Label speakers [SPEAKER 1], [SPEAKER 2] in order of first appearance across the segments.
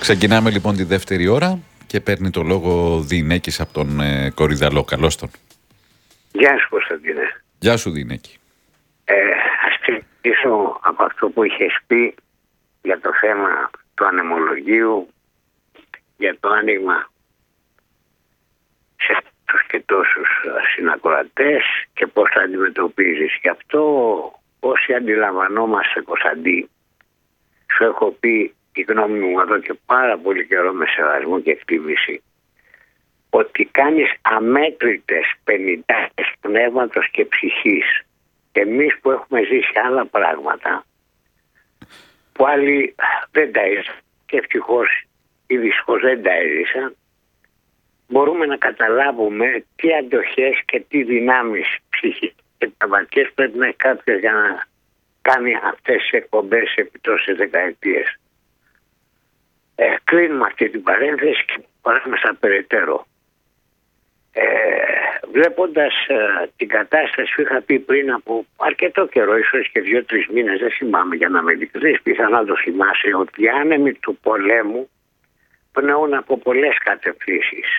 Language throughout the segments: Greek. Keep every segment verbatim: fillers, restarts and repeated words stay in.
[SPEAKER 1] Ξεκινάμε λοιπόν τη δεύτερη ώρα και παίρνει το λόγο Διηνέκης από τον ε, Κορυδαλό. Καλώς τον.
[SPEAKER 2] Γεια σου, Κωνσταντίνε.
[SPEAKER 1] Γεια σου, Διηνέκη.
[SPEAKER 2] Ε, ας ξεκινήσω από αυτό που είχες πει για το θέμα του ανεμολογίου, για το άνοιγμα σε αυτούς και τόσους συνακροατές και πώς θα αντιμετωπίζεις. Γι' αυτό όσοι αντιλαμβανόμαστε, Κωνσταντί, σου έχω πει η γνώμη μου εδώ και πάρα πολύ καιρό με σεβασμό και εκτίμηση, ότι κάνεις αμέτρητες πενηντάρες πνεύματος και ψυχής. Εμείς που έχουμε ζήσει άλλα πράγματα που άλλοι δεν τα έζησαν και ευτυχώς ή δυστυχώς δεν τα έζησαν, μπορούμε να καταλάβουμε τι αντοχές και τι δυνάμεις ψυχικές και πνευματικές πρέπει να έχει κάποιος για να κάνει αυτές τις εκπομπές επί τόσες δεκαετίες. Ε, κλείνουμε αυτή την παρένθεση και πάμε στα περαιτέρω. Ε, βλέποντας ε, την κατάσταση που είχα πει πριν από αρκετό καιρό, ίσως και δύο-τρεις μήνες, δεν θυμάμαι για να με ειλικρινείς, πιθανά το θυμάσαι, ότι οι άνεμοι του πολέμου πνέουν από πολλές κατευθύνσεις.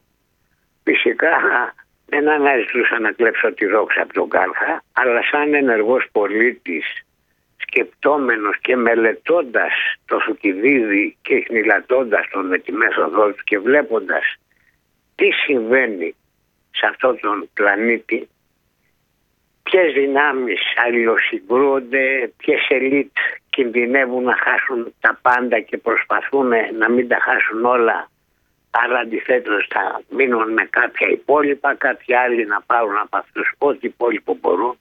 [SPEAKER 2] Φυσικά δεν αναζητούσα να κλέψω τη δόξα από τον Κάλχα, αλλά σαν ενεργός πολίτης, σκεπτόμενος και μελετώντας το Θουκυδίδη και χνηλατώντας τον με τη μέθοδό του και βλέποντας τι συμβαίνει σε αυτόν τον πλανήτη, ποιες δυνάμεις αλληλοσυγκρούονται, ποιες ελίτ κινδυνεύουν να χάσουν τα πάντα και προσπαθούν να μην τα χάσουν όλα, αλλά αντιθέτως θα μείνουν με κάποια υπόλοιπα, κάποιοι άλλοι να πάρουν από αυτούς ό,τι υπόλοιπο μπορούν.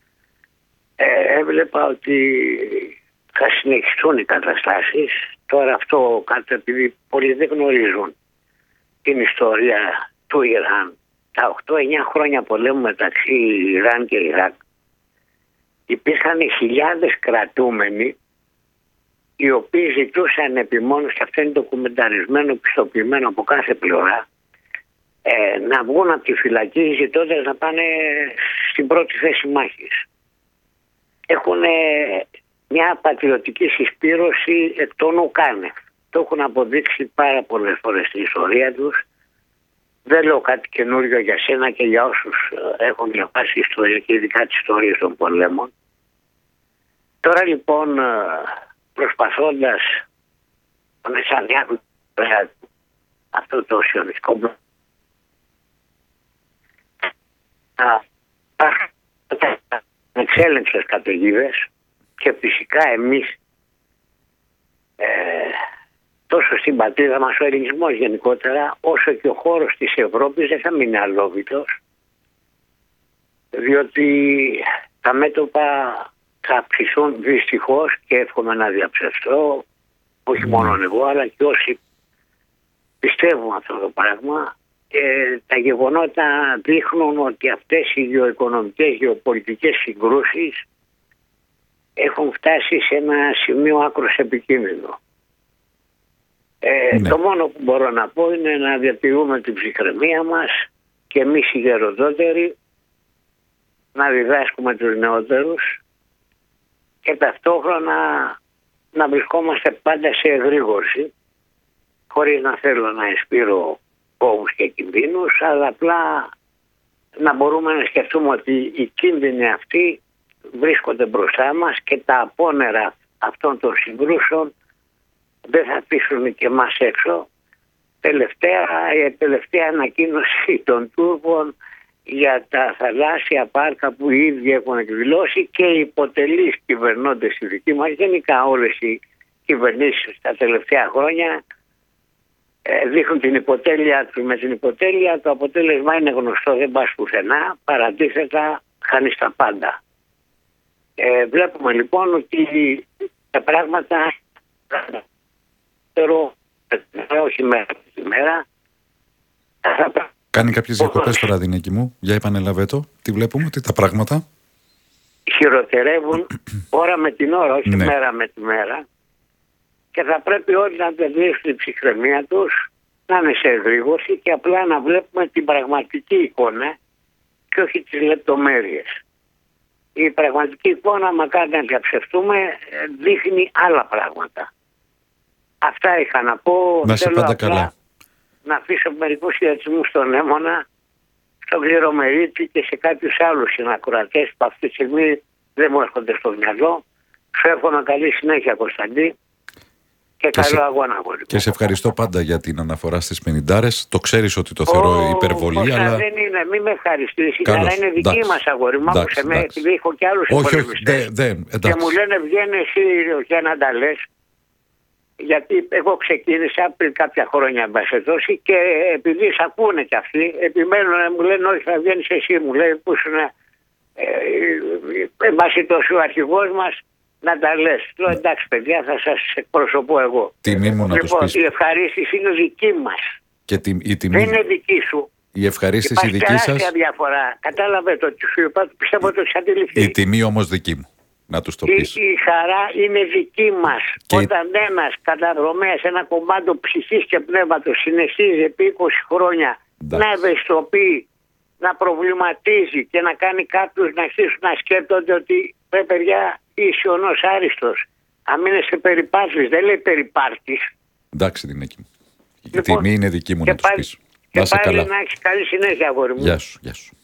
[SPEAKER 2] Ε, έβλεπα ότι θα συνεχιστούν οι καταστάσεις. Τώρα αυτό κάτι επειδή πολλοί δεν γνωρίζουν την ιστορία του Ιράν. Τα οκτώ εννιά χρόνια πολέμου μεταξύ Ιράν και Ιράκ υπήρχαν χιλιάδες κρατούμενοι οι οποίοι ζητούσαν επιμόνως, και αυτό είναι ντοκουμενταρισμένο, πιστοποιημένο από κάθε πλευρά, ε, να βγουν από τη φυλακή ζητώντας να πάνε στην πρώτη θέση μάχης. Έχουν μια πατριωτική συσπήρωση εκ των ουκάνευ. Το έχουν αποδείξει πάρα πολλές φορές στην ιστορία τους. Δεν λέω κάτι καινούριο για σένα και για όσους έχουν διαβάσει ιστορία και ειδικά τις ιστορίες των πολέμων. Τώρα λοιπόν, προσπαθώντας να εξανιάκουν αυτό το σιωνιστικό μπλοκ, εξέλεξες καταιγίδες και φυσικά εμείς ε, τόσο στην πατρίδα μας ο ελληνισμός γενικότερα, όσο και ο χώρος της Ευρώπης δεν θα μείνει αλόβητος, διότι τα μέτωπα θα αυξηθούν δυστυχώς και εύχομαι να διαψευστώ, όχι μόνο εγώ αλλά και όσοι πιστεύουν αυτό το πράγμα. Και τα γεγονότα δείχνουν ότι αυτές οι γεωοικονομικές, γεωπολιτικές συγκρούσεις έχουν φτάσει σε ένα σημείο άκρως επικίνδυνο. Ε, ναι. Το μόνο που μπορώ να πω είναι να διατηρούμε την ψυχραιμία μας και εμείς οι γεροδότεροι να διδάσκουμε τους νεότερους και ταυτόχρονα να βρισκόμαστε πάντα σε εγρήγορση, χωρίς να θέλω να εισπείρω φόβους και κινδύνους, αλλά απλά να μπορούμε να σκεφτούμε ότι οι κίνδυνοι αυτοί βρίσκονται μπροστά μας και τα απόνερα αυτών των συγκρούσεων δεν θα αφήσουν και εμάς έξω. Τελευταία, η τελευταία ανακοίνωση των Τούρκων για τα θαλάσσια πάρκα που οι ίδιοι έχουν εκδηλώσει και οι υποτελείς κυβερνώντες στη δική μας, γενικά όλες οι κυβερνήσεις τα τελευταία χρόνια ε, δείχνουν την υποτέλεια του. Με την υποτέλεια το αποτέλεσμα είναι γνωστό, δεν πας πουθενά, παραντίθετα χάνεις τα πάντα. Ε, βλέπουμε λοιπόν ότι τα πράγματα όχι μέρα τη μέρα.
[SPEAKER 1] Κάνει κάποιες διακοπές τώρα, Διηνέκη μου, για επανέλαβε το. Τι βλέπουμε, ότι τα πράγματα
[SPEAKER 2] χειροτερεύουν ώρα με την ώρα, όχι
[SPEAKER 1] ναι.
[SPEAKER 2] μέρα με τη μέρα. Και θα πρέπει όλοι να τεντήσουν την ψυχραιμία τους, να είναι σε εγρήγορση και απλά να βλέπουμε την πραγματική εικόνα και όχι τις λεπτομέρειες. Η πραγματική εικόνα, μακάρι να διαψευτούμε, δείχνει άλλα πράγματα. Αυτά είχα να πω.
[SPEAKER 1] Να σε
[SPEAKER 2] Θέλω
[SPEAKER 1] πάντα
[SPEAKER 2] απλά
[SPEAKER 1] καλά.
[SPEAKER 2] να αφήσω μερικούς χαιρετισμούς στον Έμονα, στον Κληρομερίτη και σε κάποιους άλλους συνακροατές που αυτή τη στιγμή δεν μου έρχονται στο μυαλό. Σου εύχομαι καλή συνέχεια, Κωνσταντή, και,
[SPEAKER 1] Και
[SPEAKER 2] καλό
[SPEAKER 1] σε-
[SPEAKER 2] αγώνα. Αγόρι.
[SPEAKER 1] Και σε ευχαριστώ πάντα για την αναφορά στις πενηντάρες. Το ξέρεις ότι το θεωρώ υπερβολή,
[SPEAKER 2] Κώστα,
[SPEAKER 1] αλλά...
[SPEAKER 2] δεν είναι, μην με ευχαριστήσει.
[SPEAKER 1] Καλώς,
[SPEAKER 2] Αλλά είναι δική
[SPEAKER 1] εντάξει,
[SPEAKER 2] μας, αγόρι μου.
[SPEAKER 1] εντάξει,
[SPEAKER 2] Άκουσε με,
[SPEAKER 1] εντάξει.
[SPEAKER 2] επειδή έχω και άλλους
[SPEAKER 1] Όχι, όχι,
[SPEAKER 2] υπολογιστές.
[SPEAKER 1] δεν, δεν,
[SPEAKER 2] Και
[SPEAKER 1] εντάξει.
[SPEAKER 2] μου λένε βγαίνει εσύ και να τα λες. Γιατί εγώ ξεκίνησα πριν κάποια χρόνια, εν πάση περιπτώσει, και επειδή σ' ακούνε κι αυτοί, επιμένουν, μου λένε όχι, θα βγαίνεις εσύ, μου λέει που ήσουν ε, εν πάση περιπτώσει ο αρχηγός μας, να τα λες. Λέω εντάξει παιδιά, θα σας εκπροσωπώ εγώ.
[SPEAKER 1] Τιμή μου να τους
[SPEAKER 2] Λοιπόν,
[SPEAKER 1] πεις.
[SPEAKER 2] η ευχαρίστηση είναι δική μας.
[SPEAKER 1] Και τη, η, τιμή,
[SPEAKER 2] Δεν είναι δική σου.
[SPEAKER 1] η ευχαρίστηση
[SPEAKER 2] Υπάρχει
[SPEAKER 1] δική
[SPEAKER 2] τεράστια
[SPEAKER 1] σας,
[SPEAKER 2] διαφορά. Κατάλαβε το τι σου είπα, πιστεύω ότι το έχεις αντιληφθεί.
[SPEAKER 1] η τιμή όμως δική μου. Να τους το
[SPEAKER 2] Η,
[SPEAKER 1] πεις.
[SPEAKER 2] η χαρά είναι δική μας.
[SPEAKER 1] Και-
[SPEAKER 2] Όταν ένας καταδρομέας ένα κομμάτι ψυχής και πνεύματος συνεχίζει επί είκοσι χρόνια
[SPEAKER 1] Εντάξει.
[SPEAKER 2] να ευαισθητοποιεί, να προβληματίζει και να κάνει κάποιους να αρχίσουν να σκέπτονται ότι ρε παιδιά είσαι ο νος άριστος. Αν μείνεσαι περιπάτης, δεν λέει περιπάρτης.
[SPEAKER 1] Εντάξει την εκεί μου. Η
[SPEAKER 2] Λοιπόν,
[SPEAKER 1] τιμή είναι δική μου
[SPEAKER 2] και
[SPEAKER 1] να τους
[SPEAKER 2] πάλι-
[SPEAKER 1] πεις.
[SPEAKER 2] Και
[SPEAKER 1] Να είσαι
[SPEAKER 2] πάλι
[SPEAKER 1] καλά.
[SPEAKER 2] να έχεις καλή συνέχεια, αγόρι μου.
[SPEAKER 1] Γεια σου, γεια σου.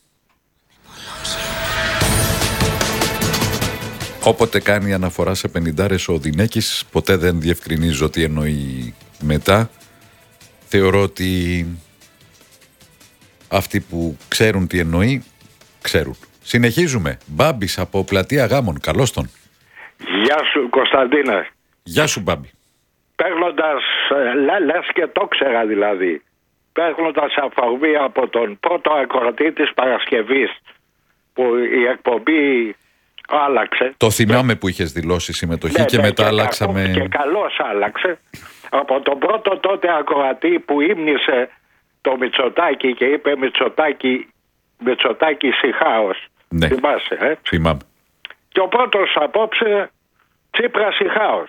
[SPEAKER 1] Όποτε κάνει αναφορά σε πενηντάρες ο Δινέκης, ποτέ δεν διευκρινίζω τι εννοεί μετά. Θεωρώ ότι αυτοί που ξέρουν τι εννοεί, ξέρουν. Συνεχίζουμε. Μπάμπης από Πλατεία Γάμων. Καλώς τον.
[SPEAKER 3] Γεια σου Κωνσταντίνε.
[SPEAKER 1] Γεια σου Μπάμπη.
[SPEAKER 3] Παίρνοντας, ε, λέ, λες και το ξέρα δηλαδή, παίρνοντας αφορμή από τον πρώτο ακροατή της Παρασκευής που η εκπομπή άλλαξε.
[SPEAKER 1] Το θυμάμαι που είχες δηλώσει συμμετοχή
[SPEAKER 3] Ναι,
[SPEAKER 1] και
[SPEAKER 3] ναι,
[SPEAKER 1] μετά
[SPEAKER 3] και
[SPEAKER 1] αλλάξαμε.
[SPEAKER 3] κακό- Και καλώς άλλαξε. Από τον πρώτο τότε ακροατή που ύμνησε το Μητσοτάκη και είπε Μητσοτάκη, Μητσοτάκη Σιχάος.
[SPEAKER 1] Ναι.
[SPEAKER 3] Θυμάσαι, ε?
[SPEAKER 1] Θυμάμαι.
[SPEAKER 3] Και ο πρώτος απόψε Τσίπρα Σιχάος.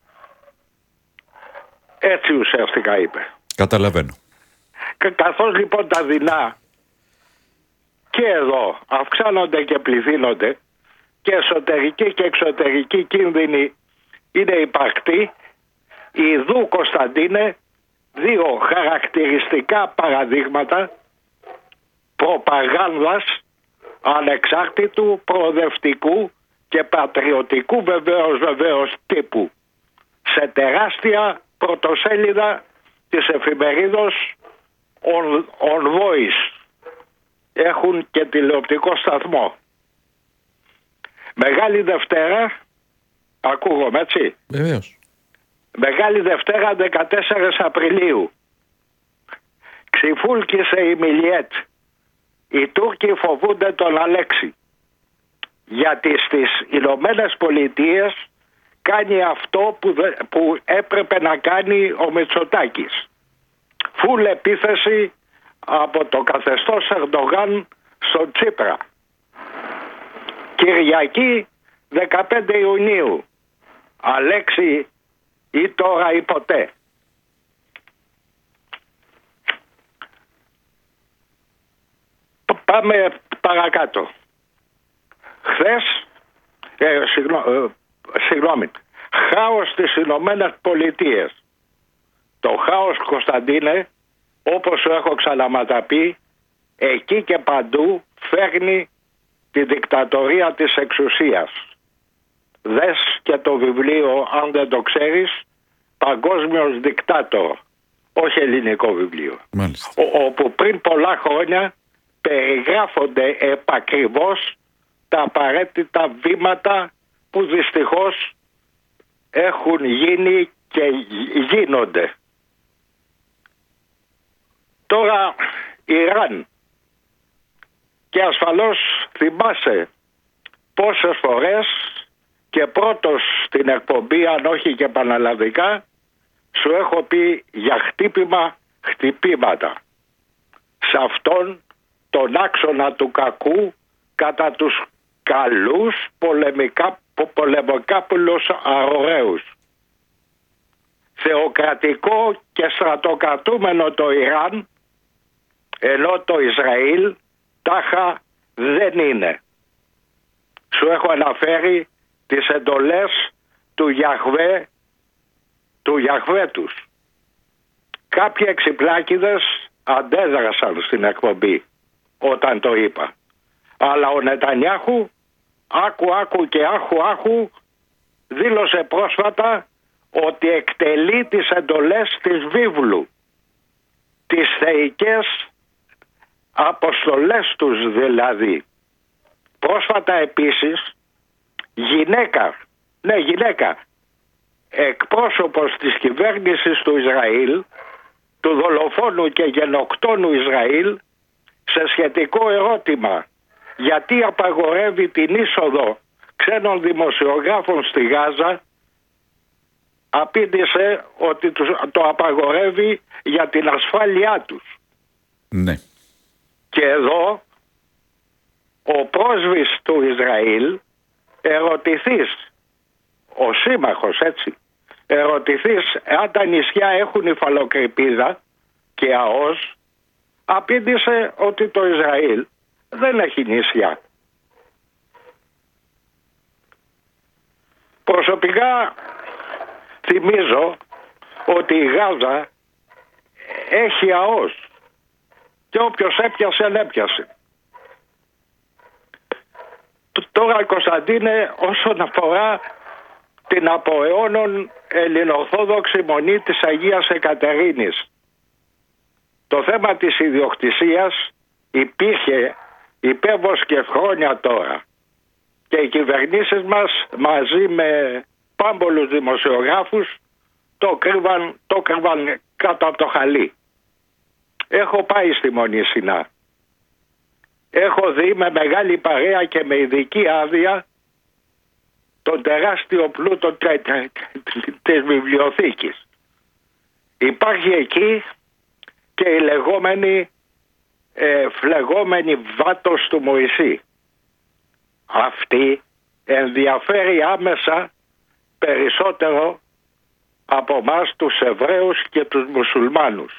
[SPEAKER 3] Έτσι ουσιαστικά είπε.
[SPEAKER 1] Καταλαβαίνω.
[SPEAKER 3] Και καθώς λοιπόν τα δεινά και εδώ αυξάνονται και πληθύνονται και εσωτερική και εξωτερική κίνδυνοι είναι υπαρκτοί, ιδού Κωνσταντίνε δύο χαρακτηριστικά παραδείγματα προπαγάνδας ανεξάρτητου, προοδευτικού και πατριωτικού βεβαίως βεβαίως τύπου σε τεράστια πρωτοσέλιδα της εφημερίδος On, On Voice. Έχουν και τηλεοπτικό σταθμό. Μεγάλη Δευτέρα, ακούγομαι έτσι,
[SPEAKER 1] Βεβαίως.
[SPEAKER 3] Μεγάλη Δευτέρα δεκατέσσερις Απριλίου. Ξυφούλκησε η Μιλιέτ. Οι Τούρκοι φοβούνται τον Αλέξη. Γιατί στις Ηνωμένες Πολιτείες κάνει αυτό που, δε, που έπρεπε να κάνει ο Μητσοτάκης. Φουλ επίθεση από το καθεστώς Ερντογάν στον Τσίπρα. Κυριακή δεκαπέντε Ιουνίου. Αλέξη ή τώρα ή ποτέ. Πάμε παρακάτω. Χθες, ε, συγγνώ, ε, συγγνώμη, χάος στις Ηνωμένες Πολιτείες. Το χάος, Κωνσταντίνε, όπως σου έχω ξαναματαπεί, εκεί και παντού φέρνει τη δικτατορία της εξουσίας. Δες και το βιβλίο, αν δεν το ξέρεις, Παγκόσμιος Δικτάτορ, όχι ελληνικό βιβλίο.
[SPEAKER 1] Μάλιστα.
[SPEAKER 3] Ο, όπου πριν πολλά χρόνια περιγράφονται επακριβώς τα απαραίτητα βήματα που δυστυχώς έχουν γίνει και γίνονται. Τώρα Ιράν. Και ασφαλώς θυμάσαι πόσες φορές και πρώτος στην εκπομπή, αν όχι και πανελλαδικά, σου έχω πει για χτύπημα χτυπήματα. Σε αυτόν τον άξονα του κακού κατά τους καλούς πολεμικά, πολεμικάπουλους αρωραίους. Θεοκρατικό και στρατοκρατούμενο το Ιράν, ενώ το Ισραήλ τάχα δεν είναι. Σου έχω αναφέρει τις εντολές του Γιαχβέ του Γιαχβέ τους. Κάποιοι εξυπλάκηδες αντέδρασαν στην εκπομπή όταν το είπα. Αλλά ο Νετανιάχου, άκου άκου και άχου άχου, δήλωσε πρόσφατα ότι εκτελεί τις εντολές της βίβλου. Τις θεϊκές αποστολές τους δηλαδή. Πρόσφατα επίσης γυναίκα, ναι γυναίκα, εκπρόσωπος της κυβέρνησης του Ισραήλ, του δολοφόνου και γενοκτόνου Ισραήλ, σε σχετικό ερώτημα γιατί απαγορεύει την είσοδο ξένων δημοσιογράφων στη Γάζα, απήντησε ότι το απαγορεύει για την ασφάλειά τους.
[SPEAKER 1] Ναι.
[SPEAKER 3] Και εδώ ο πρέσβης του Ισραήλ, ερωτηθείς, ο σύμμαχος έτσι, ερωτηθείς αν τα νησιά έχουν υφαλοκρηπίδα και ΑΟΣ, απήντησε ότι το Ισραήλ δεν έχει νησιά. Προσωπικά θυμίζω ότι η Γάζα έχει ΑΟΣ και όποιος έπιασε έπιασε. Τώρα, Κωνσταντίνε, όσον αφορά την από αιώνων ελληνοορθόδοξη μονή της Αγίας Εκατερίνης, το θέμα της ιδιοκτησίας υπήρχε υπέβος και χρόνια τώρα και οι κυβερνήσεις μας μαζί με πάμπολους δημοσιογράφους το κρύβαν, το κρύβαν κάτω από το χαλί. Έχω πάει στη Μονή Σινά. Έχω δει με μεγάλη παρέα και με ειδική άδεια τον τεράστιο πλούτο της βιβλιοθήκης. Υπάρχει εκεί και η λεγόμενη ε, φλεγόμενη βάτος του Μωυσή. Αυτή ενδιαφέρει άμεσα περισσότερο από μας τους Εβραίους και τους Μουσουλμάνους.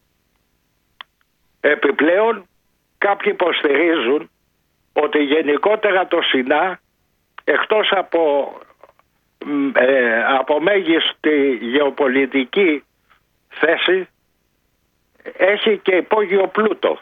[SPEAKER 3] Επιπλέον κάποιοι υποστηρίζουν ότι γενικότερα το Σινά, εκτός από, ε, από μέγιστη γεωπολιτική θέση, έχει και υπόγειο πλούτο.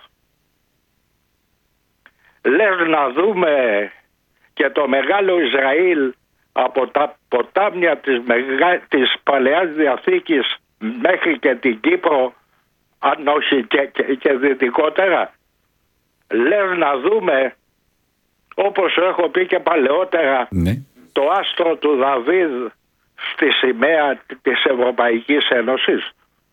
[SPEAKER 3] Λες να δούμε και το μεγάλο Ισραήλ από τα ποτάμια της, μεγα... της Παλαιάς Διαθήκης μέχρι και την Κύπρο, αν όχι και, και, και δυτικότερα. Λες να δούμε, όπως έχω πει και παλαιότερα, ναι, το άστρο του Δαβίδ στη σημαία της Ευρωπαϊκής Ένωσης.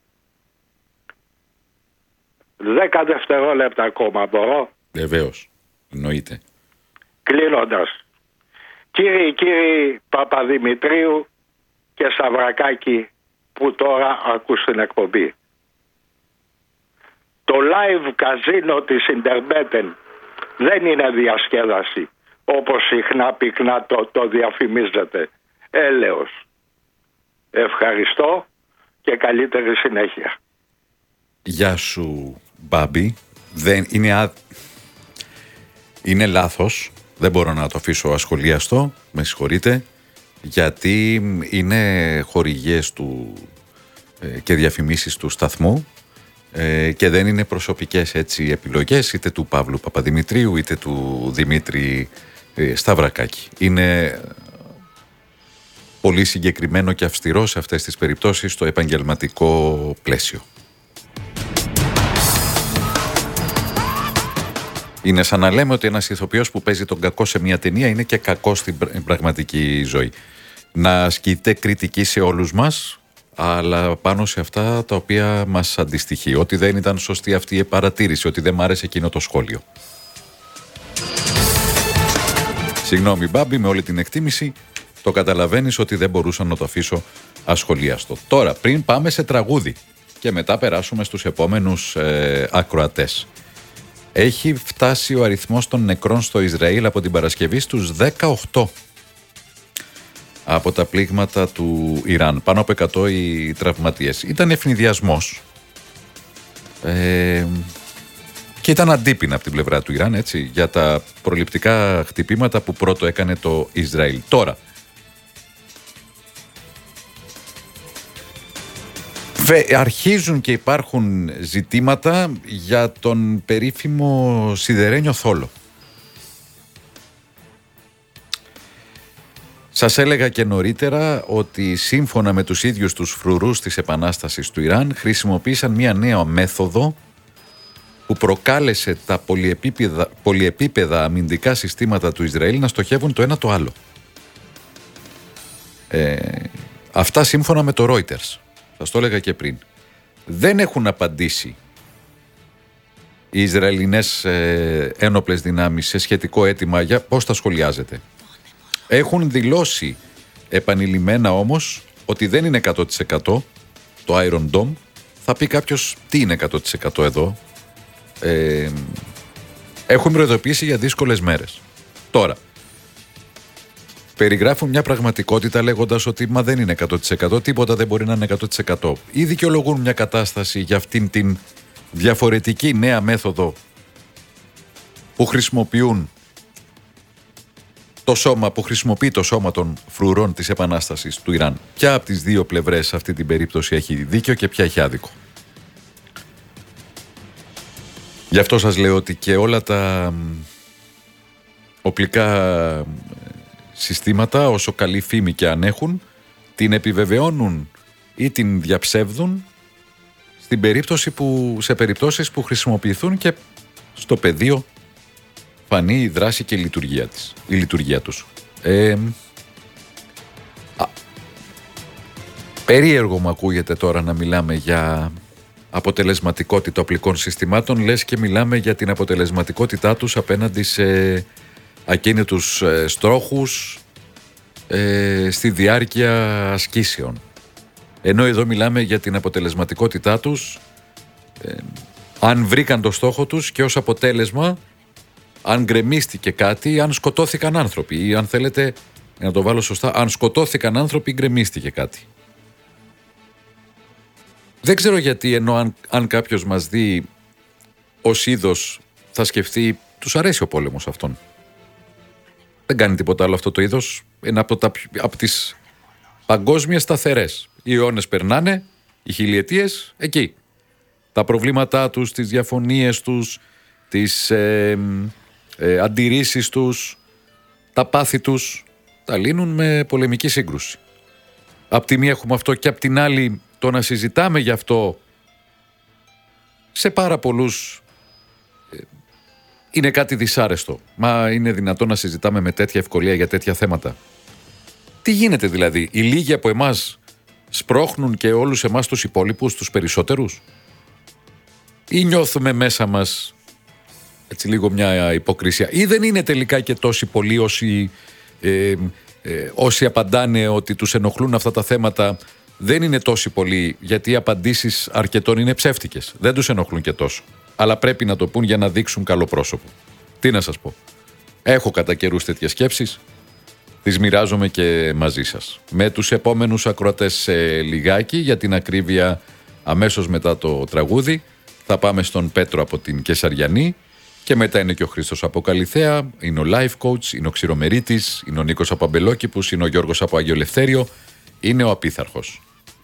[SPEAKER 3] Δέκα δευτερόλεπτα ακόμα μπορώ?
[SPEAKER 1] Βεβαίως, εννοείται.
[SPEAKER 3] Κλείνοντας, κύριοι κύριοι Παπαδημητρίου και Σταυρακάκη που τώρα ακούς την εκπομπή, το live καζίνο της Ιντερνέτεν δεν είναι διασκέδαση όπως συχνά πυκνά το, το διαφημίζεται. Έλεος. Ευχαριστώ και καλύτερη συνέχεια.
[SPEAKER 1] Γεια σου Μπάμπη. Δεν, είναι, α... είναι λάθος. Δεν μπορώ να το αφήσω ασχολίαστο. Με συγχωρείτε. Γιατί είναι χορηγίες του ε, και διαφημίσεις του σταθμού ε, και δεν είναι προσωπικές έτσι επιλογές είτε του Παύλου Παπαδημητρίου είτε του Δημήτρη ε, Σταυρακάκη. Είναι πολύ συγκεκριμένο και αυστηρό σε αυτές τις περιπτώσεις στο επαγγελματικό πλαίσιο. Είναι σαν να λέμε ότι ένας ηθοποιός που παίζει τον κακό σε μια ταινία είναι και κακό στην πραγματική ζωή. Να ασκείται κριτική σε όλους μας, αλλά πάνω σε αυτά τα οποία μας αντιστοιχεί. Ότι δεν ήταν σωστή αυτή η παρατήρηση, ότι δεν μ' άρεσε εκείνο το σχόλιο. Συγγνώμη Μπάμπη, με όλη την εκτίμηση, το καταλαβαίνεις ότι δεν μπορούσα να το αφήσω ασχολίαστο. Τώρα, πριν πάμε σε τραγούδι και μετά περάσουμε στους επόμενους ε, ακροατές. Έχει φτάσει ο αριθμός των νεκρών στο Ισραήλ από την Παρασκευή στους δεκαοκτώ από τα πλήγματα του Ιράν. Πάνω από εκατό οι τραυματίες. Ήταν ευνηδιασμός ε, και ήταν αντίπεινα από την πλευρά του Ιράν, έτσι, για τα προληπτικά χτυπήματα που πρώτο έκανε το Ισραήλ. Τώρα, Αρχίζουν και υπάρχουν ζητήματα για τον περίφημο σιδερένιο θόλο. Σας έλεγα και νωρίτερα ότι σύμφωνα με τους ίδιους τους φρουρούς της Επανάστασης του Ιράν χρησιμοποίησαν μια νέα μέθοδο που προκάλεσε τα πολυεπίπεδα, πολυεπίπεδα αμυντικά συστήματα του Ισραήλ να στοχεύουν το ένα το άλλο. Ε, αυτά σύμφωνα με το Reuters. Σας το έλεγα και πριν. Δεν έχουν απαντήσει οι Ισραηλινές ε, ένοπλες δυνάμεις σε σχετικό αίτημα για πώς τα σχολιάζεται. Έχουν δηλώσει επανειλημμένα όμως ότι δεν είναι εκατό τοις εκατό το Iron Dome. Θα πει κάποιος τι είναι εκατό τοις εκατό εδώ. Ε, έχουν προειδοποιήσει για δύσκολες μέρες. Τώρα, περιγράφουν μια πραγματικότητα λέγοντας ότι μα δεν είναι εκατό τοις εκατό, τίποτα δεν μπορεί να είναι εκατό τοις εκατό. Ή δικαιολογούν μια κατάσταση για αυτήν την διαφορετική νέα μέθοδο που χρησιμοποιούν το σώμα, που χρησιμοποιεί το σώμα των φρουρών της Επανάστασης του Ιράν. Ποια από τις δύο πλευρές σε αυτή την περίπτωση έχει δίκιο και ποια έχει άδικο. Γι' αυτό σας λέω ότι και όλα τα οπλικά συστήματα, όσο καλή φήμη και αν έχουν, την επιβεβαιώνουν ή την διαψεύδουν στην περίπτωση που, σε περιπτώσεις που χρησιμοποιηθούν και στο πεδίο φανεί η δράση και η λειτουργία, της, η λειτουργία τους. Ε, α, περίεργο μου ακούγεται τώρα να μιλάμε για αποτελεσματικότητα οπλικών συστημάτων, λες και μιλάμε για την αποτελεσματικότητά τους απέναντι σε ακίνητους ε, στρόχους ε, στη διάρκεια ασκήσεων. Ενώ εδώ μιλάμε για την αποτελεσματικότητά τους ε, αν βρήκαν το στόχο τους και ως αποτέλεσμα αν γκρεμίστηκε κάτι, αν σκοτώθηκαν άνθρωποι ή αν θέλετε να το βάλω σωστά, αν σκοτώθηκαν άνθρωποι γκρεμίστηκε κάτι. Δεν ξέρω γιατί, ενώ αν, αν κάποιος μας δει ως είδος θα σκεφτεί τους αρέσει ο πόλεμος αυτόν. Δεν κάνει τίποτα άλλο αυτό το είδος, είναι από, τα, από τις παγκόσμιες σταθερές. Οι αιώνες περνάνε, οι χιλιετίες εκεί. Τα προβλήματά τους, τις διαφωνίες τους, τις ε, ε, αντιρρήσεις τους, τα πάθη τους, τα λύνουν με πολεμική σύγκρουση. Απ' τη μία έχουμε αυτό και απ' την άλλη το να συζητάμε γι' αυτό σε πάρα πολλούς ε, είναι κάτι δυσάρεστο. Μα είναι δυνατόν να συζητάμε με τέτοια ευκολία για τέτοια θέματα? Τι γίνεται δηλαδή? Οι λίγοι από εμάς σπρώχνουν και όλους εμάς τους υπόλοιπους, τους περισσότερους? Ή νιώθουμε μέσα μας έτσι λίγο μια υποκρισία? Ή δεν είναι τελικά και τόσοι πολλοί όσοι, ε, ε, όσοι απαντάνε ότι τους ενοχλούν αυτά τα θέματα? Δεν είναι τόσοι πολλοί, γιατί οι απαντήσεις αρκετών είναι ψεύτικες. Δεν τους ενοχλούν και τόσο. Αλλά πρέπει να το πούν για να δείξουν καλό πρόσωπο. Τι να σας πω. Έχω κατά καιρούς τέτοιες σκέψεις. Τις μοιράζομαι και μαζί σας. Με τους επόμενους ακροατές σε λιγάκι, για την ακρίβεια αμέσως μετά το τραγούδι, θα πάμε στον Πέτρο από την Κεσαριανή και μετά είναι και ο Χρήστος από Καλιθέα, είναι ο Life Coach, είναι ο Ξηρομερίτης, είναι ο Νίκος από Αμπελόκηπους, είναι ο Γιώργος από Άγιο Ελευθέριο, είναι ο Απίθαρχος.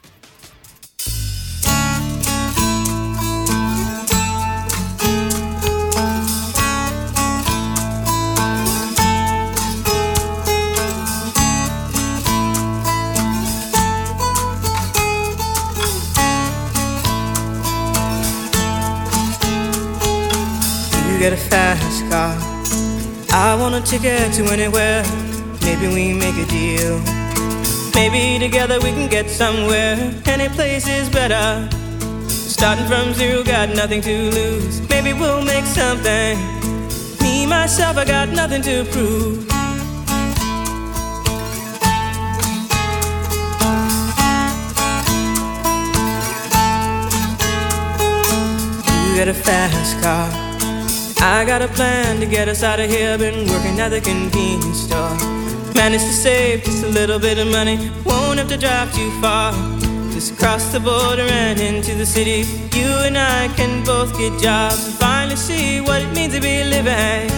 [SPEAKER 4] Get a fast car, I want a ticket to anywhere. Maybe we make a deal. Maybe together we can get somewhere. Any place is better. Starting from zero, got nothing to lose. Maybe we'll make something. Me, myself, I got nothing to prove. You get a fast car, I got a plan to get us out of here. Been working at the convenience store. Managed to save just a little bit of money. Won't have to drive too far. Just cross the border and into the city. You and I can both get jobs and finally see what it means to be living.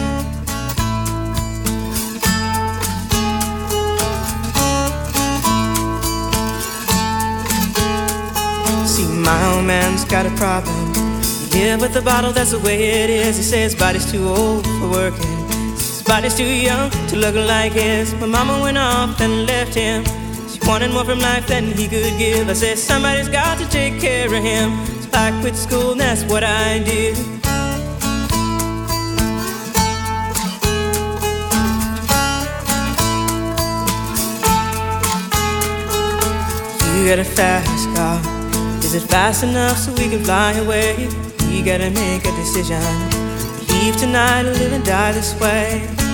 [SPEAKER 4] See, my old man's got a problem. He live with the bottle, that's the way it is. He says his body's too old for working. His body's too young to look like his. My mama went off and left him. She wanted more from life than he could give. I said somebody's got to take care of him. So I quit school and that's what I did. You got a fast car. Is it fast enough so we can fly away? We gotta make a decision. Leave tonight or live and die this way.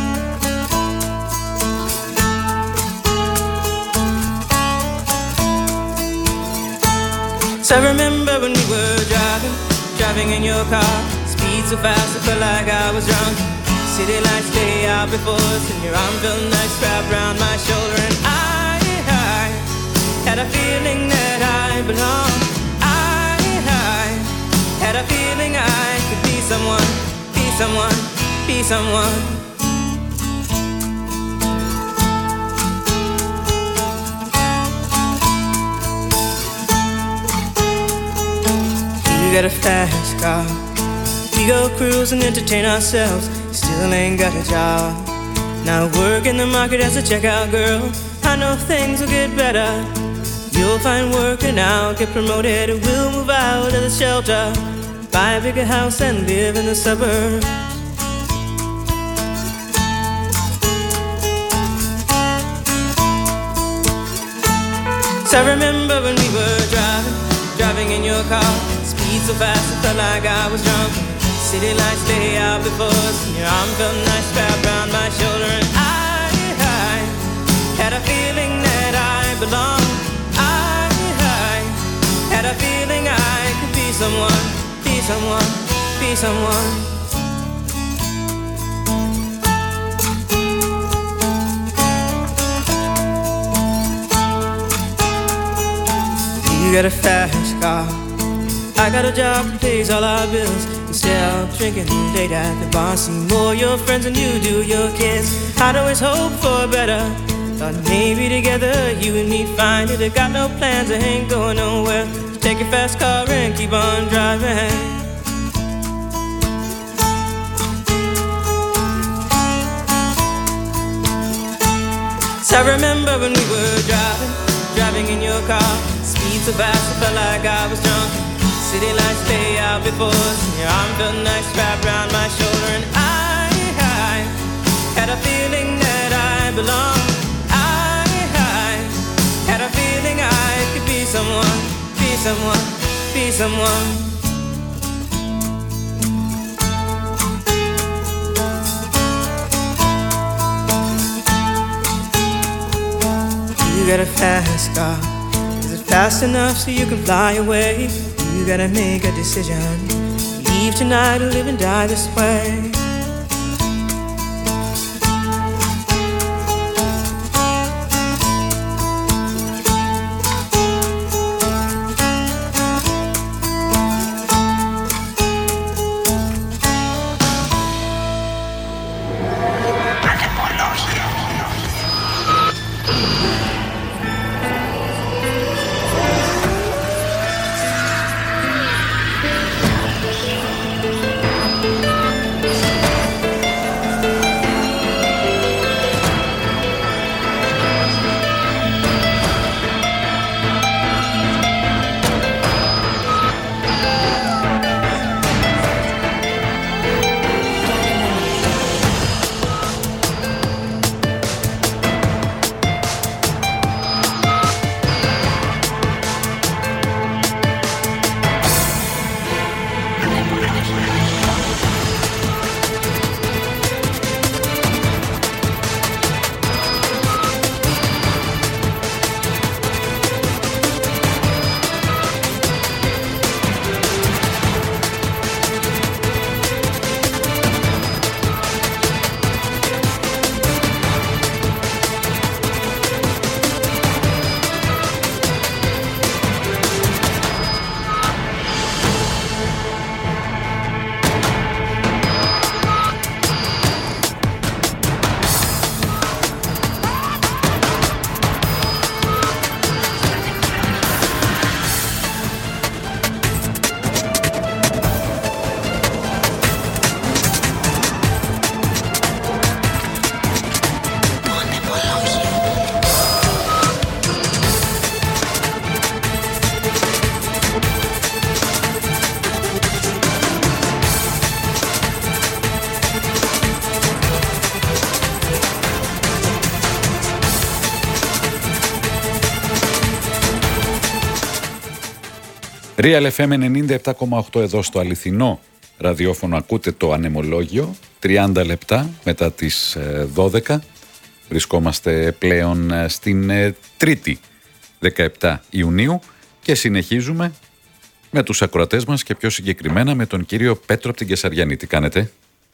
[SPEAKER 4] So I remember when we were driving, driving in your car. Speed so fast I felt like I was drunk. City lights lay out before us, and your arm felt nice wrapped around my shoulder. And I, I had a feeling that I belonged. I, I had a feeling I could be someone, be someone, be someone. You got a fast car. We go cruise and entertain ourselves. Still ain't got a job. Now work in the market as a checkout girl. I know things will get better. You'll find work and I'll get promoted. We'll move out of the shelter, buy a bigger house and live in the suburbs. So I remember when we were driving, driving in your car. Speed so fast I felt like I was drunk. City lights lay out before us, and your arm felt nice wrapped around my shoulder. And I, I had a feeling that I belonged. I, I had a feeling I could be someone, be someone, be someone. You got a fast car. I got a job that pays all our bills. Instead of drinking late at the bar, see more your friends than you do your kids. I'd always hope for better. Thought maybe together you and me find it. I got no plans, I ain't going nowhere. So take your fast car and keep on driving. So I remember when we were driving, driving in your car. Speed so fast I felt like I was drunk. City lights lay out before us, and your arm felt nice wrapped around my shoulder. And I, I had a feeling that I belonged. I, I had a feeling I could be someone, be someone, be someone. You got a fast car. Is it fast enough so you can fly away? You gotta make a decision. Leave tonight or live and die this way.
[SPEAKER 1] Real εφ εμ ενενήντα επτά κόμμα οκτώ εδώ στο αληθινό ραδιόφωνο. Ακούτε το ανεμολόγιο. τριάντα λεπτά μετά τις δώδεκα. Βρισκόμαστε πλέον στην Τρίτη δεκαεπτά Ιουνίου και συνεχίζουμε με τους ακροατές μας και πιο συγκεκριμένα με τον κύριο Πέτρο από την Κεσαριανή. Τι κάνετε?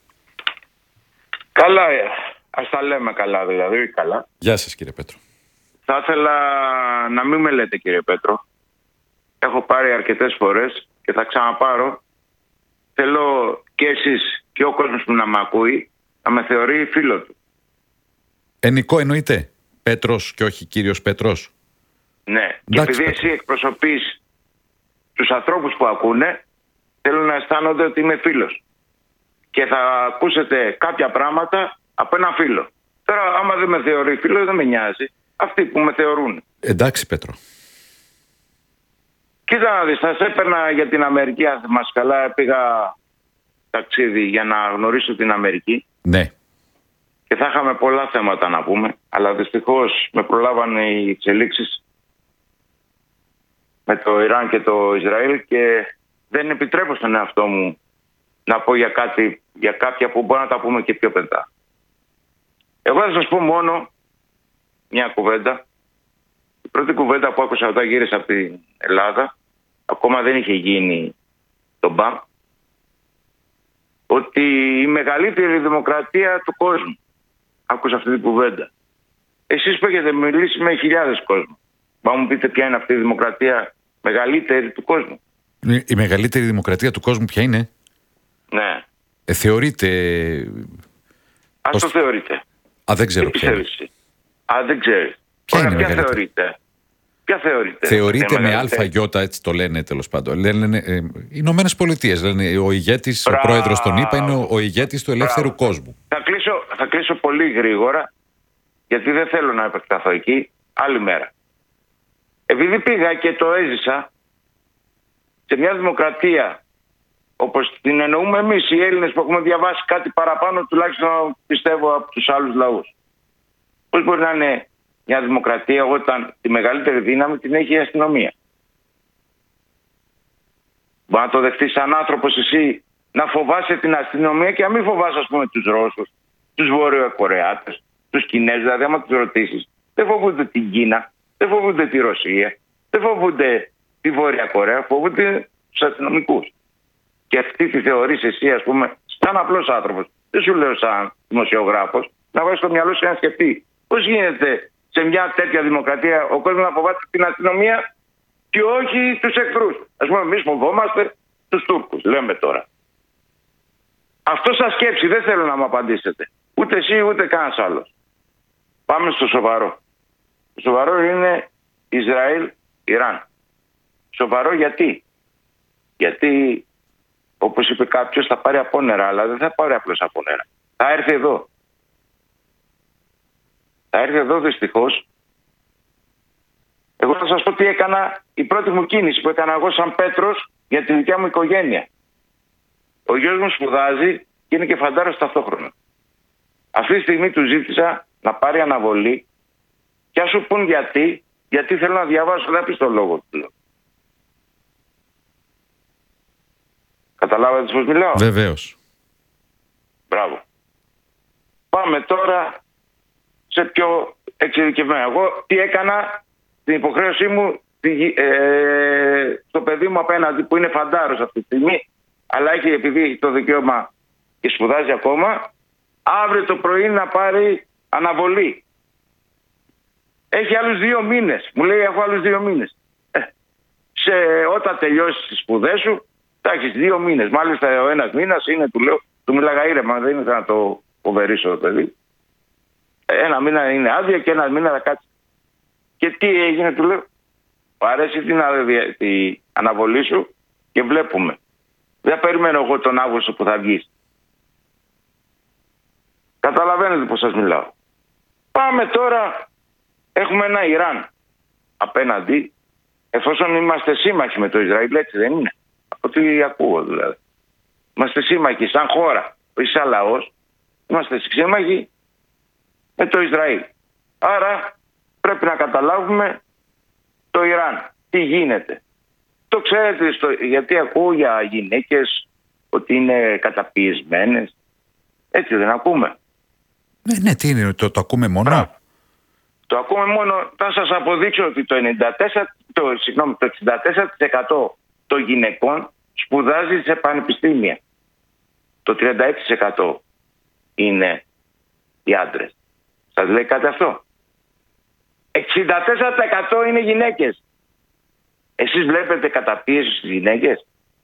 [SPEAKER 5] Καλά, ας τα λέμε καλά δηλαδή, καλά.
[SPEAKER 1] Γεια σας κύριε Πέτρο.
[SPEAKER 5] Θα ήθελα να μην με λέτε κύριε Πέτρο. Έχω πάρει αρκετές φορές και θα ξαναπάρω. Θέλω και εσείς και ο κόσμος που να με ακούει να με θεωρεί φίλο του.
[SPEAKER 1] Ενικό εννοείται. Πέτρος και όχι κύριος Πέτρος.
[SPEAKER 5] Ναι.
[SPEAKER 1] Εντάξει,
[SPEAKER 5] και επειδή
[SPEAKER 1] Πέτρο.
[SPEAKER 5] εσύ εκπροσωπείς τους ανθρώπους που ακούνε, θέλω να αισθάνονται ότι είμαι φίλος. Και θα ακούσετε κάποια πράγματα από ένα φίλο. Τώρα άμα δεν με θεωρεί φίλο δεν με νοιάζει. Αυτοί που με θεωρούν.
[SPEAKER 1] Εντάξει Πέτρο.
[SPEAKER 5] Κοίτα να δεις, θα σε έπαιρνα για την Αμερική, αν θυμάσαι καλά, πήγα ταξίδι για να γνωρίσω την Αμερική
[SPEAKER 1] Ναι.
[SPEAKER 5] και θα είχαμε πολλά θέματα να πούμε, αλλά δυστυχώς με προλάβανε οι εξελίξεις με το Ιράν και το Ισραήλ και δεν επιτρέπω στον εαυτό μου να πω για κάτι, για κάποια που μπορεί να τα πούμε και πιο πεντά. Εγώ θα σας πω μόνο μια κουβέντα. Η πρώτη κουβέντα που άκουσα όταν γύρισα από την Ελλάδα, ακόμα δεν είχε γίνει το μπαμ, ότι η μεγαλύτερη δημοκρατία του κόσμου. Άκουσα αυτή την κουβέντα. Εσείς που έχετε μιλήσει με χιλιάδες κόσμο, μα μου πείτε ποια είναι αυτή η δημοκρατία μεγαλύτερη του κόσμου.
[SPEAKER 1] Η μεγαλύτερη δημοκρατία του κόσμου ποια είναι?
[SPEAKER 5] Ναι.
[SPEAKER 1] Ε, θεωρείται...
[SPEAKER 5] Ας
[SPEAKER 1] Ως...
[SPEAKER 5] το θεωρείτε.
[SPEAKER 1] Α, δεν ξέρω
[SPEAKER 5] Τι
[SPEAKER 1] ποια είναι.
[SPEAKER 5] πιστεύεις? Α, δεν ξέρεις.
[SPEAKER 1] Ποια
[SPEAKER 5] Ωραία,
[SPEAKER 1] είναι
[SPEAKER 5] ποια
[SPEAKER 1] μεγαλύτερη?
[SPEAKER 5] θεωρείτε? Ποια θεωρείτε?
[SPEAKER 1] Θεωρείται
[SPEAKER 5] Είναι
[SPEAKER 1] με
[SPEAKER 5] μεγαλύτερη?
[SPEAKER 1] αλφαγιώτα, έτσι το λένε τέλος πάντων. Λένε ε, οι Ηνωμένες Πολιτείες. Λένε ο ηγέτης, ο
[SPEAKER 5] Μπράβο.
[SPEAKER 1] πρόεδρος των ΗΠΑ είναι ο, ο ηγέτης του ελεύθερου
[SPEAKER 5] Μπράβο.
[SPEAKER 1] κόσμου.
[SPEAKER 5] Θα κλείσω, θα κλείσω πολύ γρήγορα, γιατί δεν θέλω να επεκταθώ εκεί. Άλλη μέρα. Επειδή πήγα και το έζησα σε μια δημοκρατία όπως την εννοούμε εμείς οι Έλληνες που έχουμε διαβάσει κάτι παραπάνω, τουλάχιστον πιστεύω, από τους άλλους λαούς. Πώς μπορεί να είναι μια δημοκρατία όταν τη μεγαλύτερη δύναμη την έχει η αστυνομία? Μπορεί να το δεχτείς σαν άνθρωπος εσύ να φοβάσαι την αστυνομία και να μην φοβάσαι, ας πούμε, τους Ρώσους, τους Βόρειο-Κορεάτες, τους Κινέζους? Δηλαδή, άμα τους ρωτήσεις, δεν φοβούνται την Κίνα, δεν φοβούνται τη Ρωσία, δεν φοβούνται τη Βόρεια Κορέα, φοβούνται τους αστυνομικούς. Και αυτή τη θεωρείς εσύ, ας πούμε, σαν απλός άνθρωπος, δεν σου λέω σαν δημοσιογράφος, να βάζεις το μυαλό σου να σκεφτεί πώς γίνεται σε μια τέτοια δημοκρατία ο κόσμος να φοβάται την αστυνομία και όχι τους εχθρούς. Ας πούμε, εμείς φοβόμαστε τους Τούρκους, λέμε τώρα. Αυτό σαν σκέψη δεν θέλω να μου απαντήσετε. Ούτε εσύ ούτε κανένας άλλος. Πάμε στο σοβαρό. Το σοβαρό είναι Ισραήλ-Ιράν. Σοβαρό γιατί? Γιατί, όπως είπε κάποιος, θα πάρει απόνερα, αλλά δεν θα πάρει απλώς απόνερα. Θα έρθει εδώ. Θα έρθει εδώ δυστυχώς. Εγώ θα σας πω τι έκανα, η πρώτη μου κίνηση που έκανα εγώ σαν Πέτρος για τη δικιά μου οικογένεια. Ο γιος μου σπουδάζει και είναι και φαντάρος ταυτόχρονα. Αυτή τη στιγμή του ζήτησα να πάρει αναβολή και ας σου πούν γιατί, γιατί θέλω να διαβάσω, δεν πεις το λόγο του. Καταλάβατε πώς μιλάω?
[SPEAKER 1] Βεβαίως.
[SPEAKER 5] Μπράβο. Πάμε τώρα σε πιο εξειδικευμένα. Εγώ τι έκανα, την υποχρέωσή μου ε, στο παιδί μου απέναντι που είναι φαντάρος αυτή τη στιγμή, αλλά έχει, επειδή έχει το δικαίωμα και σπουδάζει ακόμα, αύριο το πρωί να πάρει αναβολή. Έχει άλλους δύο μήνες. Μου λέει έχω άλλους δύο μήνες. Ε, σε, όταν τελειώσεις τις σπουδές σου θα έχεις δύο μήνες. Μάλιστα ο ένας μήνας είναι, του λέω, του μιλάγα ήρεμα, δεν ήθελα να το φοβερίσω το παιδί. Ένα μήνα είναι άδεια και ένα μήνα θα κάτσει. Και τι έγινε, του λέω, αρέσει την, την αναβολή σου και βλέπουμε. Δεν περιμένω εγώ τον Αύγουστο που θα βγεις. Καταλαβαίνετε πως σας μιλάω. Πάμε τώρα, έχουμε ένα Ιράν απέναντι, εφόσον είμαστε σύμμαχοι με το Ισραήλ, έτσι δεν είναι? Από ό,τι ακούω δηλαδή. Είμαστε σύμμαχοι σαν χώρα, όχι σαν λαός, είμαστε σύμμαχοι με το Ισραήλ. Άρα πρέπει να καταλάβουμε το Ιράν. Τι γίνεται. Το ξέρετε, στο, γιατί ακούω για γυναίκες ότι είναι καταπιεσμένες. Έτσι δεν ακούμε?
[SPEAKER 1] Ναι, ναι, τι είναι, το, το ακούμε μόνο.
[SPEAKER 5] Μπράβο. Το ακούμε μόνο. Θα σας αποδείξω ότι το, ενενήντα τέσσερα, το, συγγνώμη, το εξήντα τέσσερα τοις εκατό των γυναικών σπουδάζει σε πανεπιστήμια. Το τριάντα έξι τοις εκατό είναι οι άντρες. Σας λέει κάτι αυτό? εξήντα τέσσερα τοις εκατό είναι γυναίκες. Εσείς βλέπετε καταπίεση στις γυναίκες?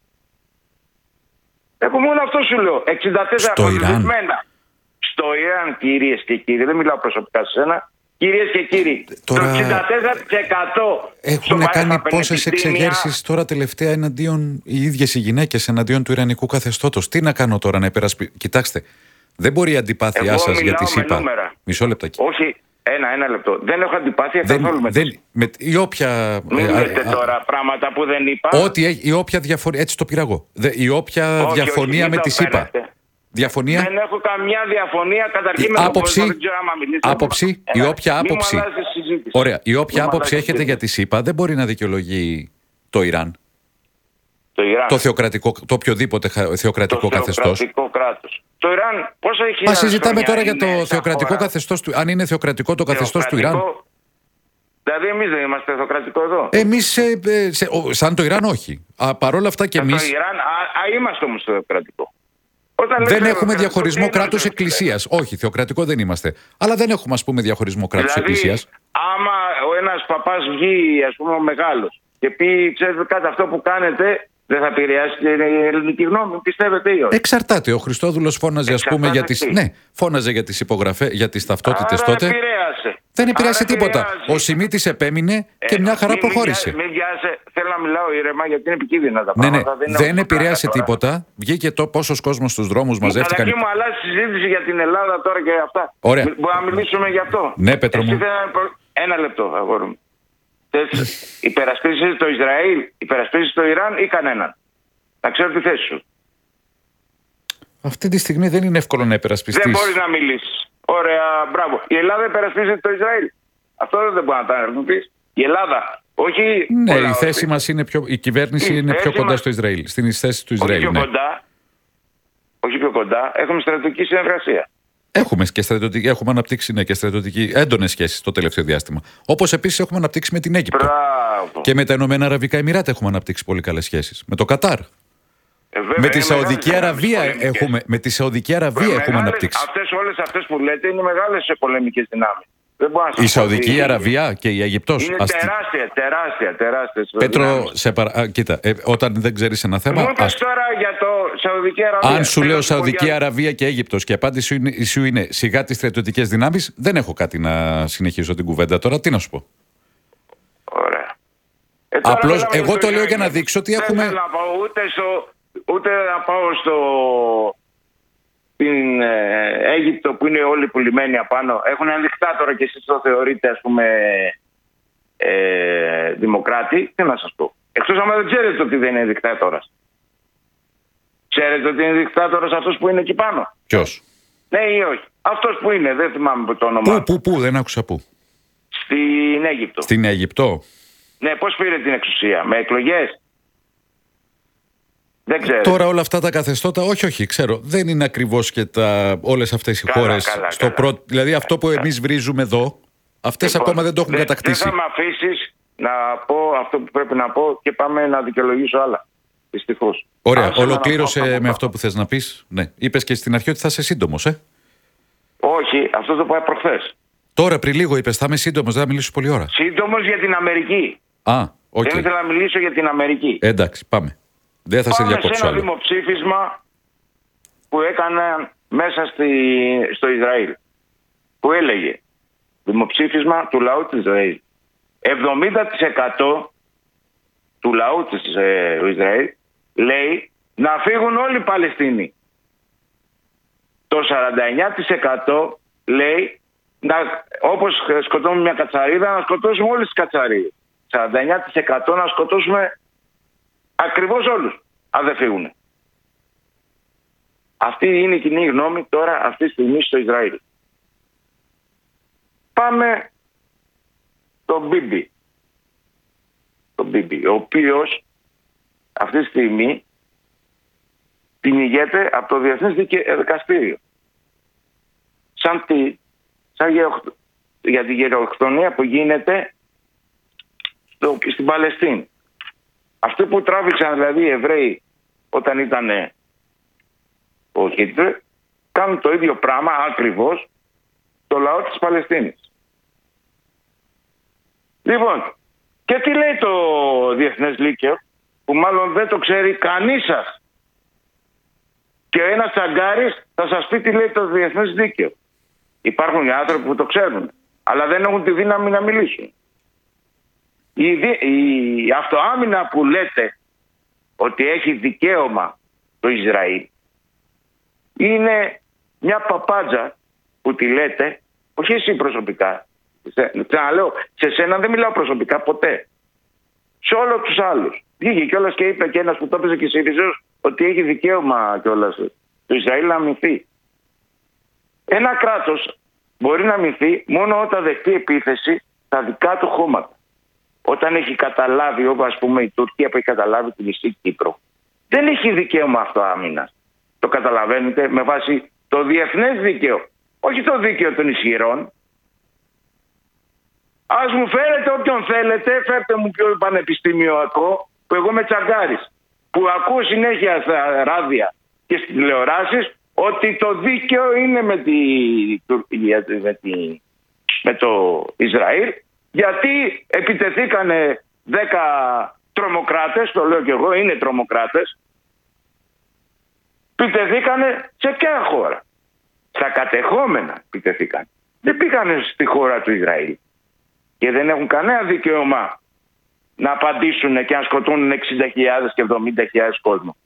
[SPEAKER 5] Εγώ μόνο αυτό σου λέω. εξήντα τέσσερα
[SPEAKER 1] στο Ιράν.
[SPEAKER 5] Στο Ιράν, κυρίες και κύριοι, δεν μιλάω προσωπικά σε σένα. Κυρίες και κύριοι,
[SPEAKER 1] τώρα
[SPEAKER 5] το εξήντα τέσσερα τοις εκατό
[SPEAKER 1] έχουν κάνει πόσες εξεγέρσεις τώρα τελευταία εναντίον οι ίδιες οι γυναίκες, εναντίον του ιρανικού καθεστώτος. Τι να κάνω τώρα, να υπερασπι... Κοιτάξτε, δεν μπορεί η αντιπάθειά
[SPEAKER 5] Εγώ
[SPEAKER 1] σας για τη
[SPEAKER 5] μιλάω με
[SPEAKER 1] ΣΥΠΑ.
[SPEAKER 5] νούμερα.
[SPEAKER 1] Μισό λεπτάκι.
[SPEAKER 5] Όχι, ένα, ένα λεπτό. Δεν έχω αντιπάθεια καθόλου με
[SPEAKER 1] δεν, με, η όποια,
[SPEAKER 5] Μην
[SPEAKER 1] ε,
[SPEAKER 5] λέτε
[SPEAKER 1] α,
[SPEAKER 5] τώρα πράγματα που δεν είπα.
[SPEAKER 1] Ό,τι, έχει- η όποια διαφωνία, έτσι το πήρα εγώ. Δε, η όποια
[SPEAKER 5] Όχι,
[SPEAKER 1] διαφωνία
[SPEAKER 5] όχι,
[SPEAKER 1] με
[SPEAKER 5] μην
[SPEAKER 1] τη
[SPEAKER 5] το
[SPEAKER 1] ΣΥΠΑ.
[SPEAKER 5] φέρετε.
[SPEAKER 1] Διαφωνία.
[SPEAKER 5] Δεν έχω καμιά διαφωνία καταρχήν
[SPEAKER 1] Η
[SPEAKER 5] με τον
[SPEAKER 1] άποψη-
[SPEAKER 5] κόσμο. Δεν ξέρω άμα μιλήσετε.
[SPEAKER 1] άποψη, η
[SPEAKER 5] Έλα,
[SPEAKER 1] όποια
[SPEAKER 5] μη μου
[SPEAKER 1] άποψη.
[SPEAKER 5] αλλάζεις τη συζήτηση.
[SPEAKER 1] Ωραία. Η όποια
[SPEAKER 5] Μη μου
[SPEAKER 1] άποψη
[SPEAKER 5] αλλάζεις
[SPEAKER 1] έχετε
[SPEAKER 5] τη
[SPEAKER 1] για τη ΣΥΠΑ δεν μπορεί να δικαιολογεί το Ιράν.
[SPEAKER 5] Το Ιράν.
[SPEAKER 1] Το, θεοκρατικό, το οποιοδήποτε χα- θεοκρατικό
[SPEAKER 5] το
[SPEAKER 1] καθεστώς.
[SPEAKER 5] θεοκρατικό κράτος. Το Ιράν πόσο έχει?
[SPEAKER 1] Μα συζητάμε
[SPEAKER 5] χρόνια
[SPEAKER 1] τώρα για
[SPEAKER 5] είναι
[SPEAKER 1] το
[SPEAKER 5] σαν
[SPEAKER 1] θεοκρατικό
[SPEAKER 5] χώρα?
[SPEAKER 1] καθεστώς του. Αν είναι θεοκρατικό το καθεστώς του Ιράν.
[SPEAKER 5] Θεοκρατικό. Δηλαδή εμείς δεν είμαστε θεοκρατικό εδώ.
[SPEAKER 1] Εμείς, ε, ε, σε- ο- σαν το Ιράν, όχι. Α, παρόλα αυτά και
[SPEAKER 5] Το
[SPEAKER 1] εμείς
[SPEAKER 5] Ιράν, α, α, είμαστε όμως θεοκρατικό. Όταν
[SPEAKER 1] δεν
[SPEAKER 5] λέτε
[SPEAKER 1] έχουμε
[SPEAKER 5] θεοκρατικό,
[SPEAKER 1] διαχωρισμό
[SPEAKER 5] τι είμαστε
[SPEAKER 1] κράτους
[SPEAKER 5] εμείς?
[SPEAKER 1] εκκλησίας. Όχι, θεοκρατικό δεν είμαστε. Αλλά δεν έχουμε, ας πούμε, διαχωρισμό κράτους
[SPEAKER 5] Δηλαδή,
[SPEAKER 1] εκκλησίας.
[SPEAKER 5] άμα ο ένας παπάς βγει, ας πούμε, ο μεγάλος και πει, ξέρετε κάτι, αυτό που κάνετε δεν θα επηρεάσει την ελληνική γνώμη, πιστεύετε ή όχι?
[SPEAKER 1] Εξαρτάται. Ο Χριστόδουλος φώναζε, ας πούμε, για τις,
[SPEAKER 5] Εξαρτάται τι?
[SPEAKER 1] ναι, φώναζε για τις υπογραφές, για τις ταυτότητες
[SPEAKER 5] Άρα
[SPEAKER 1] τότε.
[SPEAKER 5] επηρέασε.
[SPEAKER 1] Δεν επηρέασε
[SPEAKER 5] Άρα
[SPEAKER 1] τίποτα.
[SPEAKER 5] επηρεάζει.
[SPEAKER 1] Ο Σιμίτης επέμεινε και
[SPEAKER 5] Ε,
[SPEAKER 1] μια χαρά
[SPEAKER 5] μην- μην
[SPEAKER 1] προχώρησε.
[SPEAKER 5] βιά- Μην βιάζε, θέλω να μιλάω ήρεμα γιατί είναι επικίνδυνα τα
[SPEAKER 1] Ναι, ναι,
[SPEAKER 5] πράγματα.
[SPEAKER 1] δεν
[SPEAKER 5] είναι
[SPEAKER 1] επηρέασε
[SPEAKER 5] τώρα.
[SPEAKER 1] τίποτα. Βγήκε το πόσος κόσμος στους δρόμους μαζεύτηκαν.
[SPEAKER 5] Καταρχήν μου αλλάζει συζήτηση για την Ελλάδα τώρα και αυτά.
[SPEAKER 1] Ωραία.
[SPEAKER 5] Μι- Μπορούμε να μιλήσουμε γι' αυτό?
[SPEAKER 1] Ναι, Πέτρο
[SPEAKER 5] Εσύ
[SPEAKER 1] μου.
[SPEAKER 5] θέλεις να προ- Ένα λεπτό, αγόρι μου. Θες υπερασπίσεις το Ισραήλ, υπερασπίσεις το Ιράν ή κανέναν? Να ξέρω τη θέση σου.
[SPEAKER 1] Αυτή τη στιγμή δεν είναι εύκολο να υπερασπιστείς.
[SPEAKER 5] Δεν μπορείς να μιλήσεις. Ωραία, μπράβο. Η Ελλάδα υπερασπίζεται το Ισραήλ. Αυτό δεν μπορεί να τα πεις. Η Ελλάδα, όχι.
[SPEAKER 1] Ναι,
[SPEAKER 5] ο
[SPEAKER 1] η
[SPEAKER 5] λαός
[SPEAKER 1] θέση
[SPEAKER 5] της.
[SPEAKER 1] μας είναι πιο. Η κυβέρνηση
[SPEAKER 5] Η
[SPEAKER 1] είναι πιο
[SPEAKER 5] θέση
[SPEAKER 1] κοντά
[SPEAKER 5] μας-
[SPEAKER 1] στο Ισραήλ. Στην θέση του
[SPEAKER 5] Όχι
[SPEAKER 1] Ισραήλ.
[SPEAKER 5] πιο
[SPEAKER 1] Ναι.
[SPEAKER 5] κοντά. Όχι πιο κοντά. Έχουμε στρατιωτική συνεργασία.
[SPEAKER 1] Έχουμε και στρατιωτική, έχουμε αναπτύξει ναι, και στρατιωτική έντονες σχέσεις το τελευταίο διάστημα. Όπως επίσης έχουμε αναπτύξει με την Αίγυπτο.
[SPEAKER 5] Μπράβο.
[SPEAKER 1] Και με τα Ηνωμένα Αραβικά Εμιράτα έχουμε αναπτύξει πολύ καλές σχέσεις. Με το Κατάρ.
[SPEAKER 5] Ε, βέβαια,
[SPEAKER 1] Με τη
[SPEAKER 5] είναι
[SPEAKER 1] Σαουδική
[SPEAKER 5] μεγάλες
[SPEAKER 1] Αραβία
[SPEAKER 5] πολεμικές.
[SPEAKER 1] έχουμε, με τη Σαουδική Αραβία έχουμε αναπτύξει.
[SPEAKER 5] Αυτές, όλες αυτές που λέτε είναι μεγάλες πολεμικές δυνάμεις. Δεν μπορώ να σας
[SPEAKER 1] Η
[SPEAKER 5] πω
[SPEAKER 1] Σαουδική
[SPEAKER 5] τι-
[SPEAKER 1] Αραβία και η Αιγυπτός.
[SPEAKER 5] Είναι
[SPEAKER 1] Ας τη-
[SPEAKER 5] τεράστια, τεράστια, τεράστια.
[SPEAKER 1] Πέτρο, σε παρα... Α, κοίτα, ε, όταν δεν ξέρεις ένα θέμα.
[SPEAKER 5] Μου είπες
[SPEAKER 1] ας-
[SPEAKER 5] τώρα για το Σαουδική Αραβία.
[SPEAKER 1] Αν σου
[SPEAKER 5] Θέλω
[SPEAKER 1] λέω
[SPEAKER 5] να σου πω
[SPEAKER 1] Σαουδική
[SPEAKER 5] για-
[SPEAKER 1] Αραβία και Αίγυπτος και η απάντηση σου είναι, σου είναι σιγά τις στρατιωτικές δυνάμεις, δεν έχω κάτι να συνεχίσω την κουβέντα τώρα. Τι να σου πω.
[SPEAKER 5] Ωραία. Ε, τώρα
[SPEAKER 1] Απλώς,
[SPEAKER 5] μιλάμε
[SPEAKER 1] εγώ
[SPEAKER 5] στο
[SPEAKER 1] το λέω
[SPEAKER 5] Ισραήλ.
[SPEAKER 1] για να δείξω ότι
[SPEAKER 5] Δεν
[SPEAKER 1] έχουμε-
[SPEAKER 5] θέλω να πάω ούτε, στο, ούτε να πάω στο την ε, Αίγυπτο που είναι όλοι πουλημένοι απάνω. Έχουν ένα δικτάτορα και εσείς το θεωρείτε, ας πούμε, ε, δημοκράτη. Τι να σας πω. Εκτός άμα δεν ξέρετε ότι δεν είναι δικτάτορας. Ξέρετε ότι είναι δικτάτορας αυτός που είναι εκεί πάνω?
[SPEAKER 1] Ποιος.
[SPEAKER 5] Ναι ή όχι? Αυτός που είναι, δεν θυμάμαι το όνομα.
[SPEAKER 1] Πού, πού, πού, δεν άκουσα πού.
[SPEAKER 5] Στην Αίγυπτο.
[SPEAKER 1] Στην Αιγυπτό.
[SPEAKER 5] Ναι, πώς πήρε την εξουσία? Με εκλογές? Δεν ξέρω.
[SPEAKER 1] Τώρα όλα αυτά τα καθεστώτα, όχι, όχι, ξέρω. Δεν είναι ακριβώς και τα, όλες αυτές οι
[SPEAKER 5] Καλά,
[SPEAKER 1] χώρες.
[SPEAKER 5] καλά,
[SPEAKER 1] στο
[SPEAKER 5] καλά.
[SPEAKER 1] πρώτο, δηλαδή αυτό που εμείς βρίζουμε εδώ, αυτές
[SPEAKER 5] Λοιπόν,
[SPEAKER 1] ακόμα δεν το έχουν
[SPEAKER 5] δεν-
[SPEAKER 1] κατακτήσει.
[SPEAKER 5] Δεν θα με αφήσεις να πω αυτό που πρέπει να πω και πάμε να δικαιολογήσω άλλα. Δυστυχώς.
[SPEAKER 1] Ωραία,
[SPEAKER 5] Άσε με να
[SPEAKER 1] ολοκλήρωσε
[SPEAKER 5] πω, θα πω,
[SPEAKER 1] με
[SPEAKER 5] θα
[SPEAKER 1] αυτό
[SPEAKER 5] πω.
[SPEAKER 1] που θες να πεις. Ναι. Είπες και στην αρχή ότι θα είσαι σύντομος, ε.
[SPEAKER 5] Όχι, αυτό το είπα προχθές.
[SPEAKER 1] Τώρα πριν λίγο είπες, θα είμαι σύντομος, δεν θα μιλήσω πολλή ώρα.
[SPEAKER 5] Σύντομος για την Αμερική.
[SPEAKER 1] Α, οκ.
[SPEAKER 5] Δεν ήθελα να μιλήσω για την Αμερική.
[SPEAKER 1] Ε, εντάξει, πάμε. Δεν θα σε
[SPEAKER 5] Πάμε σε
[SPEAKER 1] διακόψω
[SPEAKER 5] ένα
[SPEAKER 1] άλλο.
[SPEAKER 5] δημοψήφισμα που έκαναν μέσα στη, στο Ισραήλ. Που έλεγε δημοψήφισμα του λαού του Ισραήλ. εβδομήντα τοις εκατό του λαού της ε, του Ισραήλ λέει να φύγουν όλοι οι Παλαιστίνοι. Το σαράντα εννιά τοις εκατό λέει να, όπως σκοτώνουμε μια κατσαρίδα να σκοτώσουμε όλες τις κατσαρίδες. σαράντα εννιά τοις εκατό να σκοτώσουμε ακριβώς όλους, αν δεν φύγουν. Αυτή είναι η κοινή γνώμη τώρα αυτή τη στιγμή στο Ισραήλ. Πάμε στον Μπίμπι. Τον Μπίμπι, ο οποίος αυτή τη στιγμή κυνηγέται από το Διεθνές Δικαστήριο. Σαν, τη, σαν για τη γενοκτονία που γίνεται στο, στην Παλαιστίνη. Αυτό που τράβηξαν δηλαδή οι Εβραίοι όταν ήταν ο Χίτλερ, κάνουν το ίδιο πράγμα ακριβώς το λαό της Παλαιστίνης. Λοιπόν, και τι λέει το Διεθνές Δίκαιο, που μάλλον δεν το ξέρει κανείς σας. Και ένας τσαγκάρης θα σας πει τι λέει το Διεθνές Δίκαιο. Υπάρχουν οι άνθρωποι που το ξέρουν, αλλά δεν έχουν τη δύναμη να μιλήσουν. Η, η αυτοάμυνα που λέτε ότι έχει δικαίωμα το Ισραήλ είναι μια παπάντζα που τη λέτε, όχι εσύ προσωπικά. Ξαναλέω, σε σένα δεν μιλάω προσωπικά ποτέ. Σε όλους τους άλλους. Βγήκε κιόλας και είπε και ένας που το έπαιζε και Συριζέος ότι έχει δικαίωμα κιόλας το Ισραήλ να αμυνθεί. Ένα κράτος μπορεί να αμυνθεί μόνο όταν δεχτεί επίθεση στα δικά του χώματα. Όταν έχει καταλάβει, όπως ας πούμε η Τουρκία που έχει καταλάβει τη μισή Κύπρο, δεν έχει δικαίωμα αυτοάμυνας. Το καταλαβαίνετε, με βάση το διεθνές δίκαιο, όχι το δίκαιο των ισχυρών. Ας μου φέρετε όποιον θέλετε, φέρτε μου πιο πανεπιστημιακό, που εγώ είμαι τσαγκάρης, που ακούω συνέχεια στα ράδια και στις τηλεοράσεις ότι το δίκαιο είναι με, τη, με, τη, με το Ισραήλ, γιατί επιτεθήκανε δέκα τρομοκράτες, το λέω και εγώ, είναι τρομοκράτες, επιτεθήκανε σε ποια χώρα? Στα κατεχόμενα επιτεθήκανε. Δεν πήγανε στη χώρα του Ισραήλ. Και δεν έχουν κανένα δικαίωμα να απαντήσουν και να σκοτώνουν εξήντα χιλιάδες και εβδομήντα χιλιάδες κόσμο.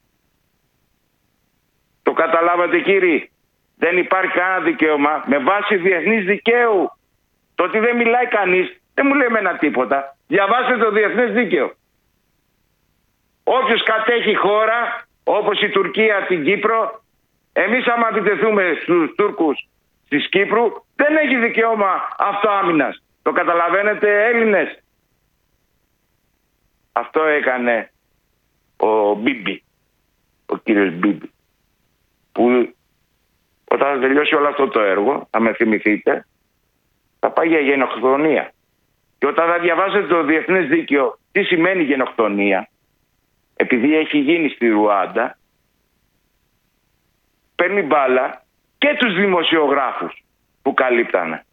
[SPEAKER 5] Το καταλάβατε κύριοι? Δεν υπάρχει κανένα δικαίωμα με βάση διεθνής δικαίου. Το ότι δεν μιλάει κανείς δεν μου λέει εμένα τίποτα. Διαβάστε το διεθνές δίκαιο. Όποιος κατέχει χώρα, όπως η Τουρκία την Κύπρο, εμείς άμα επιτεθούμε στους Τούρκους της Κύπρου, δεν έχει δικαίωμα αυτοάμυνας. Το καταλαβαίνετε Έλληνες? Αυτό έκανε ο Μπίμπι, ο κύριος Μπίμπι, που όταν θα τελειώσει όλο αυτό το έργο, θα με θυμηθείτε, θα πάει για γενοκτονία. Και όταν θα διαβάσετε το διεθνές δίκαιο τι σημαίνει γενοκτονία, επειδή έχει γίνει στη Ρουάντα, παίρνει μπάλα και τους δημοσιογράφους που καλύπτανε.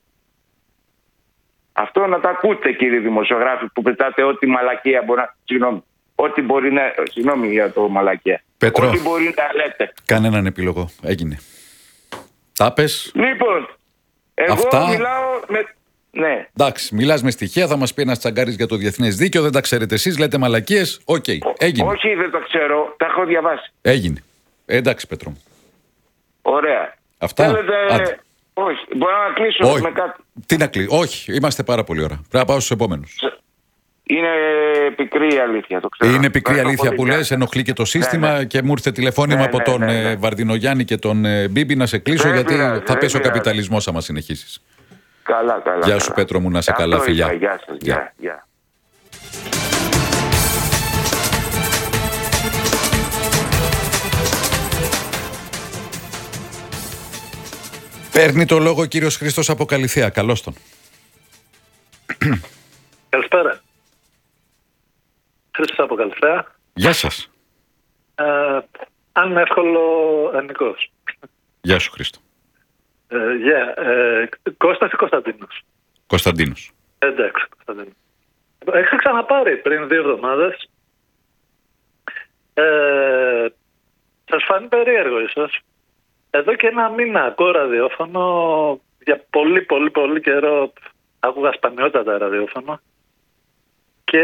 [SPEAKER 5] Αυτό να τα ακούτε κύριοι δημοσιογράφοι που πετάτε ό,τι μαλακία μπορεί να... Συγγνώμη, ό,τι μπορεί να... Συγγνώμη για το μαλακία.
[SPEAKER 1] Πέτρο,
[SPEAKER 5] ό,τι μπορεί να λέτε.
[SPEAKER 1] Κάνε έναν επίλογο. Έγινε. Τα πες.
[SPEAKER 5] Λοιπόν, εγώ
[SPEAKER 1] Αυτά...
[SPEAKER 5] μιλάω με... Ναι.
[SPEAKER 1] Εντάξει, μιλάς με στοιχεία, θα μας πει ένας τσαγκάρης για το διεθνές δίκαιο, δεν τα ξέρετε εσείς, λέτε μαλακίες. Οκ, okay. Έγινε.
[SPEAKER 5] Όχι, δεν το ξέρω, τα έχω διαβάσει.
[SPEAKER 1] Έγινε. Ε, εντάξει, Πέτρο μου.
[SPEAKER 5] Ωραία.
[SPEAKER 1] Αυτά.
[SPEAKER 5] Θέλετε... Όχι, μπορώ να κλείσω
[SPEAKER 1] Όχι.
[SPEAKER 5] με κάτι.
[SPEAKER 1] Τι να κλείσω? Όχι, είμαστε πάρα πολύ ώρα. Πρέπει να πάω στους επόμενους.
[SPEAKER 5] Είναι πικρή η αλήθεια, το ξέρω.
[SPEAKER 1] Είναι πικρή αλήθεια που λες, ενοχλεί και το σύστημα, ναι, ναι. Και μου ήρθε τηλεφώνημα ναι, από τον ναι, ναι, ναι. Βαρδινογιάννη και τον Μπίμπι να σε κλείσω, δεν γιατί πειράζει, θα πέσει ο καπιταλισμός άμα συνεχίσεις.
[SPEAKER 5] Καλά, καλά.
[SPEAKER 1] Γεια σου, Πέτρο μου, να σε καλά, φιλιά.
[SPEAKER 5] Γεια σας, γεια, γεια.
[SPEAKER 1] Παίρνει το λόγο ο κύριος Χρήστος από Καλιθέα. Καλώς τον.
[SPEAKER 6] Καλησπέρα. Χρήστος από Καλιθέα.
[SPEAKER 1] Γεια σας.
[SPEAKER 6] Ε, αν είναι εύκολο, Ενικός.
[SPEAKER 1] Γεια σου, Χρήστο.
[SPEAKER 6] Ε, yeah, ε, Κώστας ή Κωνσταντίνος?
[SPEAKER 1] Κωνσταντίνος.
[SPEAKER 6] Εντάξει, Κωνσταντίνος. Είχα ξαναπάρει πριν δύο εβδομάδες. Ε, σας φάνει περίεργο ίσως. Εδώ και ένα μήνα ακούω ραδιόφωνο, για πολύ πολύ πολύ καιρό άκουγα σπανιότατα ραδιόφωνο, και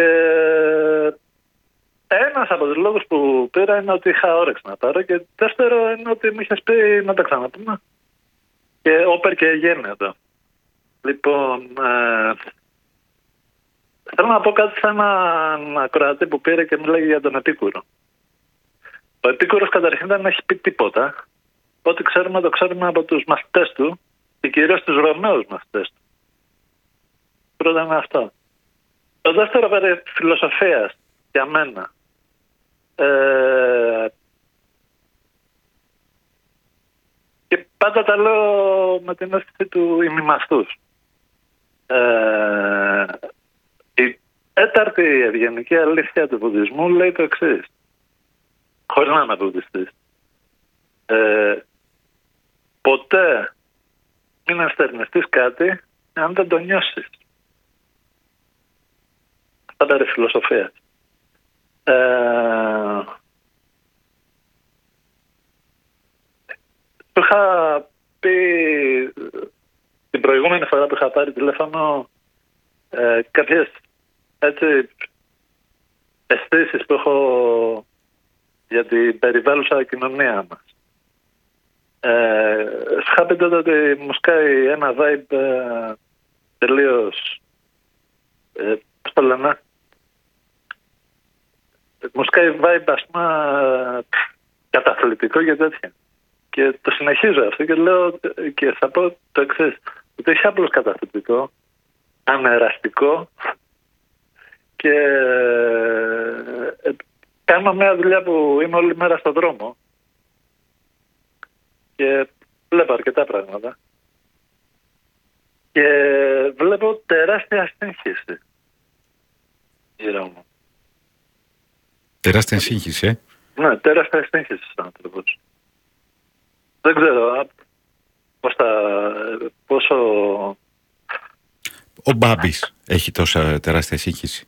[SPEAKER 6] ένας από τους λόγους που πήρα είναι ότι είχα όρεξη να πάρω, και δεύτερο είναι ότι μου είχες πει να τα ξαναπούμε και όπερ και γέννη εδώ. Λοιπόν, ε, θέλω να πω κάτι σε έναν ακροατή που πήρε και μιλάει για τον Επίκουρο. Ο Επίκουρος καταρχήν δεν έχει πει τίποτα. Ό,τι ξέρουμε το ξέρουμε από τους μαθητές του και κυρίως τους Ρωμαίους μαθητές του. Πρώτα είναι αυτό. Το δεύτερο περί φιλοσοφίας για μένα Ε, και πάντα τα λέω με την αίσθηση του ημιμαστούς. Ε, η τέταρτη ευγενική αλήθεια του βουδισμού λέει το εξής, χωρίς να είμαι βουδιστής. Ε, ποτέ μην αστερνιστείς κάτι αν δεν το νιώσεις. Αυτά περί φιλοσοφίας. Ε, του είχα πει την προηγούμενη φορά που είχα πάρει τηλέφωνο ε, κάποιες έτσι αισθήσεις που έχω για την περιβάλλουσα κοινωνία μας. Ε, είχα πει τότε ότι μου σκάει ένα vibe ε, τελείως ε, πώς το λένε, μου σκάει vibe ας πούμε καταθλιπτικό και τέτοια. Και το συνεχίζω αυτό και λέω και θα πω το εξής, ότι έχει απλώς καταθλιπτικό, ανεραστικό και ε, κάνω μια δουλειά που είμαι όλη μέρα στον δρόμο και βλέπω αρκετά πράγματα και βλέπω τεράστια σύγχυση γύρω μου.
[SPEAKER 1] Τεράστια σύγχυση, ε?
[SPEAKER 6] Ναι, τεράστια σύγχυση σαν άνθρωπος. Δεν ξέρω πώς θα, πόσο...
[SPEAKER 1] Ο Μπάμπης έχει τόσα τεράστια σύγχυση.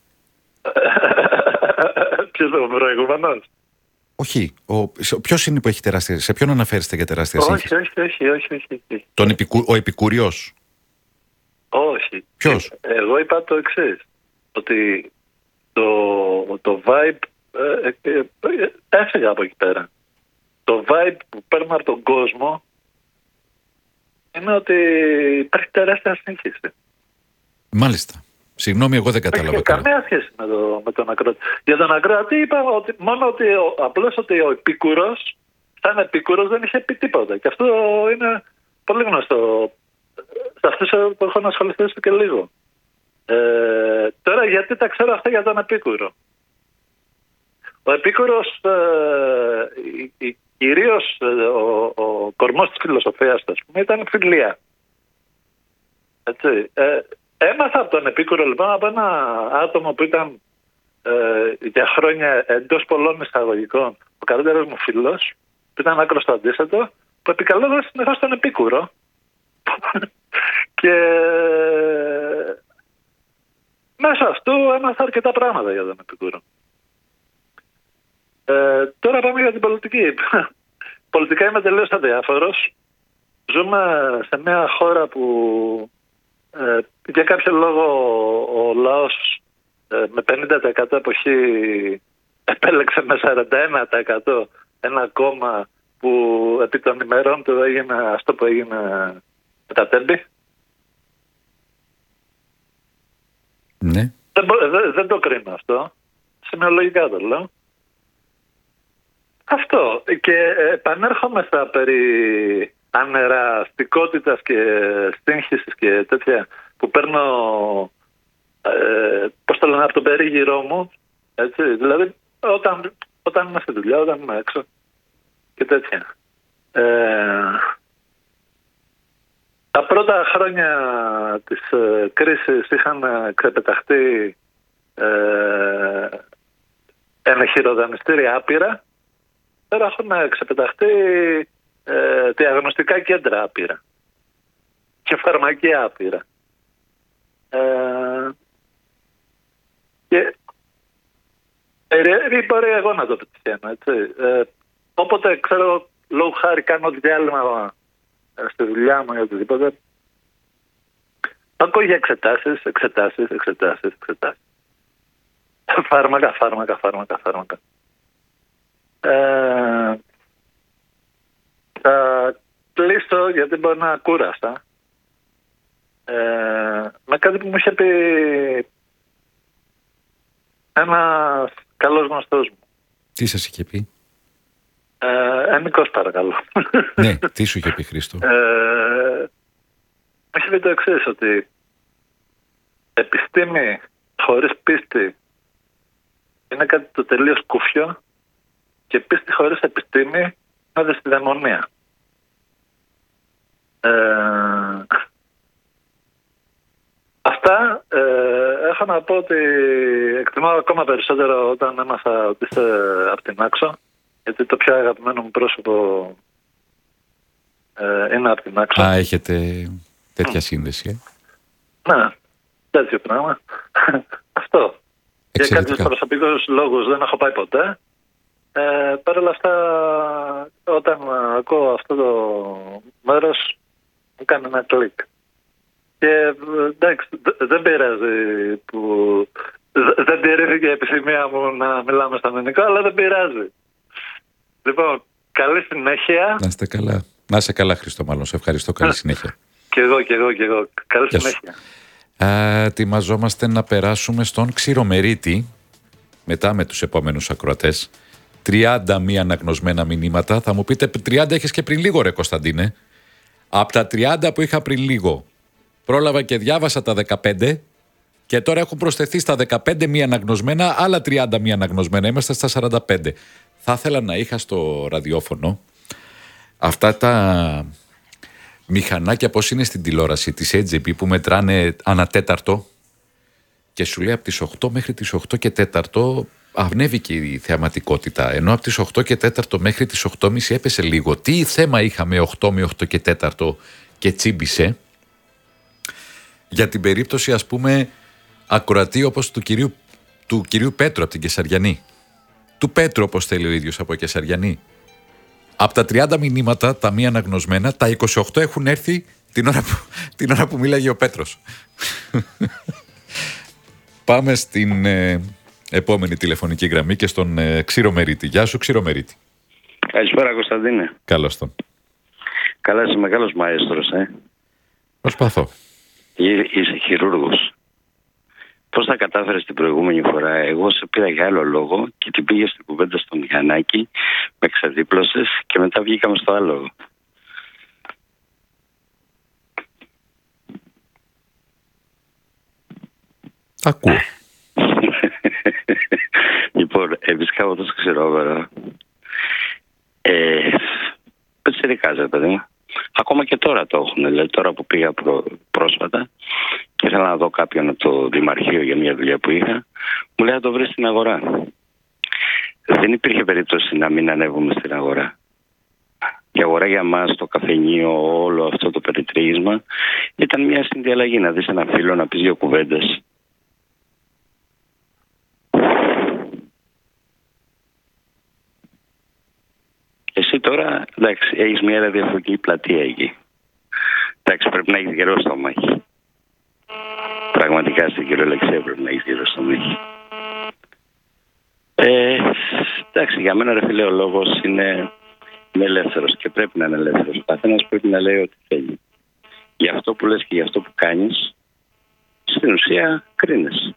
[SPEAKER 6] Ποιος είναι ο προηγούμενος?
[SPEAKER 1] Όχι. Ο, ποιος είναι που έχει τεράστια... Σε ποιον αναφέρεστε για τεράστια σύγχυση?
[SPEAKER 6] Όχι, όχι, όχι, όχι, όχι, όχι.
[SPEAKER 1] Τον επικου, ο Επικουριός.
[SPEAKER 6] Όχι.
[SPEAKER 1] Ποιος?
[SPEAKER 6] Εγώ είπα το εξής, ότι το, το vibe ε, ε, ε, έφυγα από εκεί πέρα. Το vibe που παίρνω από τον κόσμο είναι ότι υπάρχει τεράστια σύγχυση.
[SPEAKER 1] Μάλιστα. Συγγνώμη, εγώ δεν κατάλαβα.
[SPEAKER 6] Έχει καμία σχέση με, το, με τον ακροατή. Για τον ακροατή είπα ότι μόνο ότι ο, απλώς ότι ο Επίκουρος, σαν Επίκουρος δεν είχε πει τίποτα. Και αυτό είναι πολύ γνωστό. Σε αυτούς που έχω να ασχοληθεί και λίγο. Ε, τώρα γιατί τα ξέρω αυτά για τον Επίκουρο? Ο Επίκουρος, ε, κυρίως ο, ο κορμός της φιλοσοφίας, ας πούμε, ήταν φιλία. Έτσι. Ε, έμαθα από τον Επίκουρο, λοιπόν, από ένα άτομο που ήταν ε, για χρόνια εντός πολλών εισαγωγικών ο καλύτερος μου φίλος, που ήταν άκρος το αντίθετο, που επικαλώταν συνεχώς τον Επίκουρο. Και μέσω αυτού έμαθα αρκετά πράγματα για τον Επίκουρο. Ε, τώρα πάμε για την πολιτική. Πολιτικά είμαι τελείως αδιάφορος. Ζούμε σε μια χώρα που ε, για κάποιο λόγο ο λαός ε, με πενήντα τοις εκατό εποχή επέλεξε με σαράντα ένα τοις εκατό ένα κόμμα που επί των ημερών του έγινε αυτό που έγινε με τα τέμπη.
[SPEAKER 1] Ναι.
[SPEAKER 6] Δεν, δεν, δεν το κρίνω αυτό. Σημειολογικά το λέω. Αυτό. Και επανέρχομαι στα περί ανεραστικότητας και σύγχυσης και τέτοια που παίρνω ε, πώς το λένε, από τον περίγυρό μου. Έτσι. Δηλαδή όταν, όταν είμαι στη δουλειά, όταν είμαι έξω και τέτοια. Ε, τα πρώτα χρόνια της ε, κρίσης είχαν ξεπεταχτεί ε, ενεχειροδανιστήρια άπειρα. Τώρα έχουν ξεπεταχτεί ε, διαγνωστικά κέντρα άπειρα και φαρμακεία άπειρα. Ε, και ε, μπορεί εγώ να το πετυχαίνω, έτσι. Ε, όποτε ξέρω, λόγω χάρη κάνω διάλειμμα στη δουλειά μου ή οτιδήποτε, ακούω για εξετάσεις, εξετάσεις, εξετάσεις, εξετάσεις. Φάρμακα, φάρμακα, φάρμακα, φάρμακα. Ε, θα κλείσω γιατί μπορεί να κούρασα ε, με κάτι που μου είχε πει ένας καλός γνωστός μου.
[SPEAKER 1] Τι σας είχε πει?
[SPEAKER 6] Ε, Ενικός παρακαλώ.
[SPEAKER 1] Ναι, τι σου είχε πει, Χρήστο?
[SPEAKER 6] Ε, μου είχε πει το εξής, ότι επιστήμη χωρίς πίστη είναι κάτι το τελείως κουφιό και πίστη χωρίς επιστήμη άδε στη δαιμονία. Ε, αυτά ε, έχω να πω ότι εκτιμώ ακόμα περισσότερο όταν έμαθα ότι είστε από την Άξο, γιατί το πιο αγαπημένο μου πρόσωπο ε, είναι από την Άξο.
[SPEAKER 1] Α, έχετε τέτοια σύνδεση, ε?
[SPEAKER 6] Ναι, τέτοιο πράγμα. Αυτό. Για κάποιους προσωπικούς λόγους δεν έχω πάει ποτέ. Ε, Παρ' όλα αυτά, όταν ακούω αυτό το μέρος, μου κάνει ένα κλικ. Και εντάξει, δεν πειράζει που δεν τηρήθηκε η επιθυμία μου να μιλάμε στα ελληνικά, αλλά δεν πειράζει. Λοιπόν, καλή συνέχεια.
[SPEAKER 1] Να είστε καλά. Να είστε καλά, Χρήστο, μάλλον. Σε ευχαριστώ. Καλή συνέχεια.
[SPEAKER 6] Κι εγώ, κι εγώ, κι εγώ. Καλή Γεια συνέχεια.
[SPEAKER 1] Α, ετοιμαζόμαστε να περάσουμε στον Ξηρομερίτη, μετά με τους επόμενους ακροατές. τριάντα μη αναγνωσμένα μηνύματα. Θα μου πείτε, τριάντα έχεις και πριν λίγο, ρε Κωνσταντίνε. Από τα τριάντα που είχα πριν λίγο, πρόλαβα και διάβασα τα δεκαπέντε και τώρα έχουν προσθεθεί στα δεκαπέντε μη αναγνωσμένα άλλα τριάντα μη αναγνωσμένα. Είμαστε στα σαράντα πέντε. Θα ήθελα να είχα στο ραδιόφωνο αυτά τα μηχανάκια, πώς είναι στην τηλεόραση της έιτς τζέι πι, που μετράνε ανατέταρτο και σου λέει από τις οκτώ μέχρι τις οκτώ και τέταρτο αυνέβηκε η θεαματικότητα, ενώ από τις οκτώ και τέταρτο μέχρι τις οκτώ και μισή έπεσε λίγο. Τι θέμα είχαμε οκτώ με οκτώ και τέταρτο και τσίμπησε? Για την περίπτωση, ας πούμε, ακροατή όπως του κυρίου, του κυρίου Πέτρου από την Κεσαριανή. Του Πέτρου, όπως θέλει ο ίδιος, από Κεσαριανή. Από τα τριάντα μηνύματα, τα μη αναγνωσμένα, τα είκοσι οκτώ έχουν έρθει την ώρα που, την ώρα που μίλαγε ο Πέτρος. Πάμε στην ε, επόμενη τηλεφωνική γραμμή και στον ε, Ξηρομερίτη. Γεια σου, Ξηρομερίτη.
[SPEAKER 7] Καλησπέρα, Κωνσταντίνε.
[SPEAKER 1] Καλώς τον.
[SPEAKER 7] Καλά, είσαι μεγάλος μαέστρος, ε.
[SPEAKER 1] Προσπαθώ.
[SPEAKER 7] Είσαι χειρούργος. Πώς τα κατάφερες την προηγούμενη φορά? Εγώ σε πήρα για άλλο λόγο και την πήγες στην κουβέντα στο μηχανάκι, με ξεδίπλωσες και μετά βγήκαμε στο άλογο.
[SPEAKER 1] Ακούω.
[SPEAKER 7] Λοιπόν, εμείς κάποτε στο Ξηρόβερο, ε, πετσιρικάζε, παιδί μου. Ακόμα και τώρα το έχουν. Δηλαδή, τώρα που πήγα προ, πρόσφατα και ήθελα να δω κάποιον από το Δημαρχείο για μια δουλειά που είχα, μου λέει να το βρει στην αγορά. Δεν υπήρχε περίπτωση να μην ανέβουμε στην αγορά. Η αγορά για μας, το καφενείο, όλο αυτό το περιτρίγισμα ήταν μια συνδιαλλαγή. Να δεις ένα φίλο, να πεις δύο κουβέντες. Εσύ τώρα, εντάξει, έχεις μια ραδιοφωνική πλατεία εκεί. Εντάξει, πρέπει να έχεις γερό στομάχι. Πραγματικά στην κυριολεξία πρέπει να έχεις γερό στομάχι. Ε, εντάξει, για μένα, ρε φίλε, ο λόγος είναι, είναι ελεύθερος και πρέπει να είναι ελεύθερος. Ο καθένας πρέπει να λέει ό,τι θέλει. Για αυτό που λες και για αυτό που κάνεις, στην ουσία κρίνεσαι.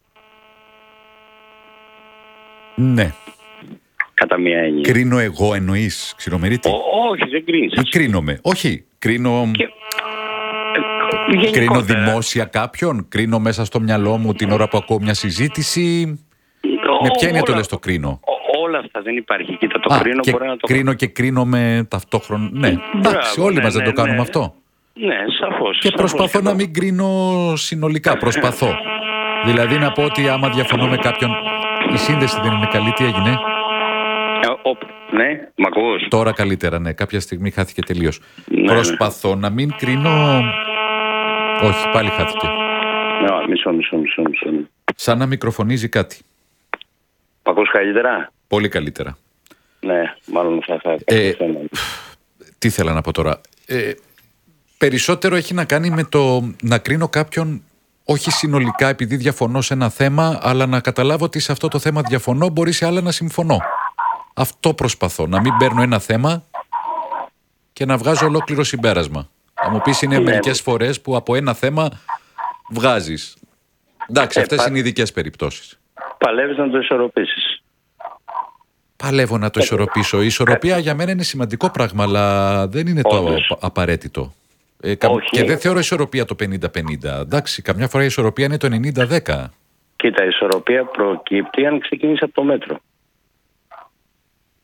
[SPEAKER 1] Ναι.
[SPEAKER 7] Κατά μία έννοια.
[SPEAKER 1] Κρίνω εγώ, εννοείς, Ξηρομερίτη?
[SPEAKER 7] Ό, όχι, δεν κρίνεις.
[SPEAKER 1] Ή κρίνομαι? Όχι, κρίνω... Και... Ε, κρίνω δημόσια κάποιον, κρίνω μέσα στο μυαλό μου την ώρα που ακούω μια συζήτηση. Ο, με ποια είναι το λες το κρίνω?
[SPEAKER 7] Ό, όλα αυτά δεν υπάρχει. Κοίτα, το
[SPEAKER 1] Α,
[SPEAKER 7] κρίνω
[SPEAKER 1] και
[SPEAKER 7] μπορεί να το
[SPEAKER 1] κρίνω και κρίνομαι ταυτόχρονα. Ναι, εντάξει, όλοι ναι, μας ναι, δεν το κάνουμε ναι. αυτό.
[SPEAKER 7] Ναι, σαφώς.
[SPEAKER 1] Και
[SPEAKER 7] σαφώς
[SPEAKER 1] προσπαθώ
[SPEAKER 7] και
[SPEAKER 1] να μην κρίνω συνολικά. Προσπαθώ. Δηλαδή να πω ότι άμα διαφωνώ με κάποιον, η σύνδεση δεν είναι καλή, τι έγινε?
[SPEAKER 7] Ο, ναι, μ' ακούς?
[SPEAKER 1] Τώρα καλύτερα, ναι. Κάποια στιγμή χάθηκε τελείως.
[SPEAKER 7] Ναι,
[SPEAKER 1] Προσπαθώ ναι. να μην κρίνω... Όχι, πάλι χάθηκε.
[SPEAKER 7] Ναι, μισό, μισό, μισό, μισό.
[SPEAKER 1] Σαν να μικροφωνίζει κάτι.
[SPEAKER 7] Μ' ακούς καλύτερα?
[SPEAKER 1] Πολύ καλύτερα.
[SPEAKER 7] Ναι, μάλλον θα θα...
[SPEAKER 1] Ε, τι ήθελα να πω τώρα. Ε, περισσότερο έχει να κάνει με το να κρίνω κάποιον όχι συνολικά επειδή διαφωνώ σε ένα θέμα, αλλά να καταλάβω ότι σε αυτό το θέμα διαφωνώ, μπορεί σε άλλα να συμφωνώ. Αυτό προσπαθώ, να μην παίρνω ένα θέμα και να βγάζω ολόκληρο συμπέρασμα. Θα μου πεις είναι μερικές φορές που από ένα θέμα βγάζεις. Εντάξει,
[SPEAKER 7] ε,
[SPEAKER 1] αυτές
[SPEAKER 7] πα...
[SPEAKER 1] είναι ειδικές περιπτώσεις.
[SPEAKER 7] Παλεύεις να το ισορροπήσεις.
[SPEAKER 1] Παλεύω να το ισορροπήσω. Η ισορροπία για μένα είναι σημαντικό πράγμα, αλλά δεν είναι
[SPEAKER 7] Όντως.
[SPEAKER 1] το απαραίτητο. Ε, κα... Και δεν θεωρώ ισορροπία το πενήντα πενήντα. Εντάξει, καμιά φορά η ισορροπία είναι το ενενήντα δέκα.
[SPEAKER 7] Κοίτα, η ισορροπία προκύπτει αν ξεκινήσει από το μέτρο.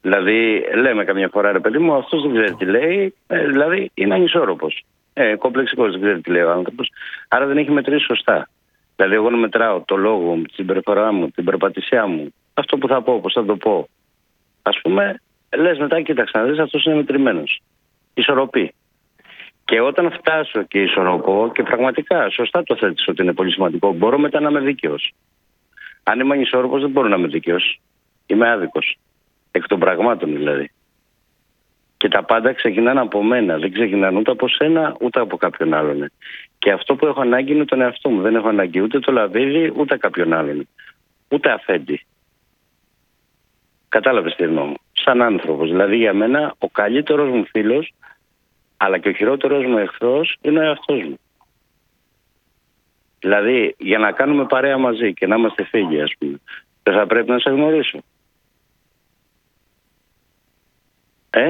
[SPEAKER 7] Δηλαδή, λέμε καμιά φορά, ρε παιδί μου, αυτός δεν ξέρει τι λέει, ε, δηλαδή είναι ανισόρροπος. Ε, κομπλεξικός, δεν ξέρει τι λέει ο άνθρωπος. Άρα δεν έχει μετρήσει σωστά. Δηλαδή, εγώ να μετράω το λόγο μου, την συμπεριφορά μου, την περπατησιά μου, αυτό που θα πω, πώς θα το πω. Ας πούμε, λες μετά, κοίταξε να δεις, αυτός είναι μετρημένος. Ισορροπεί. Και όταν φτάσω και ισορροπώ, και πραγματικά σωστά το θέτεις ότι είναι πολύ σημαντικό, μπορώ μετά να είμαι δίκαιος. Αν είμαι ανισόρροπος, δεν μπορώ να είμαι δίκαιος. Είμαι άδικος. Εκ των πραγμάτων δηλαδή. Και τα πάντα ξεκινάνε από μένα. Δεν ξεκινάνε ούτε από σένα, ούτε από κάποιον άλλον. Και αυτό που έχω ανάγκη είναι τον εαυτό μου. Δεν έχω ανάγκη ούτε το λαβίδι, ούτε κάποιον άλλον. Ούτε αφέντη. Κατάλαβες τι εννοώ. Σαν άνθρωπος. Δηλαδή για μένα ο καλύτερος μου φίλος, αλλά και ο χειρότερος μου εχθρός είναι ο εαυτός μου. Δηλαδή για να κάνουμε παρέα μαζί και να είμαστε φίλοι, ας πούμε, δεν θα πρέπει να σε γνωρίσω. Ε?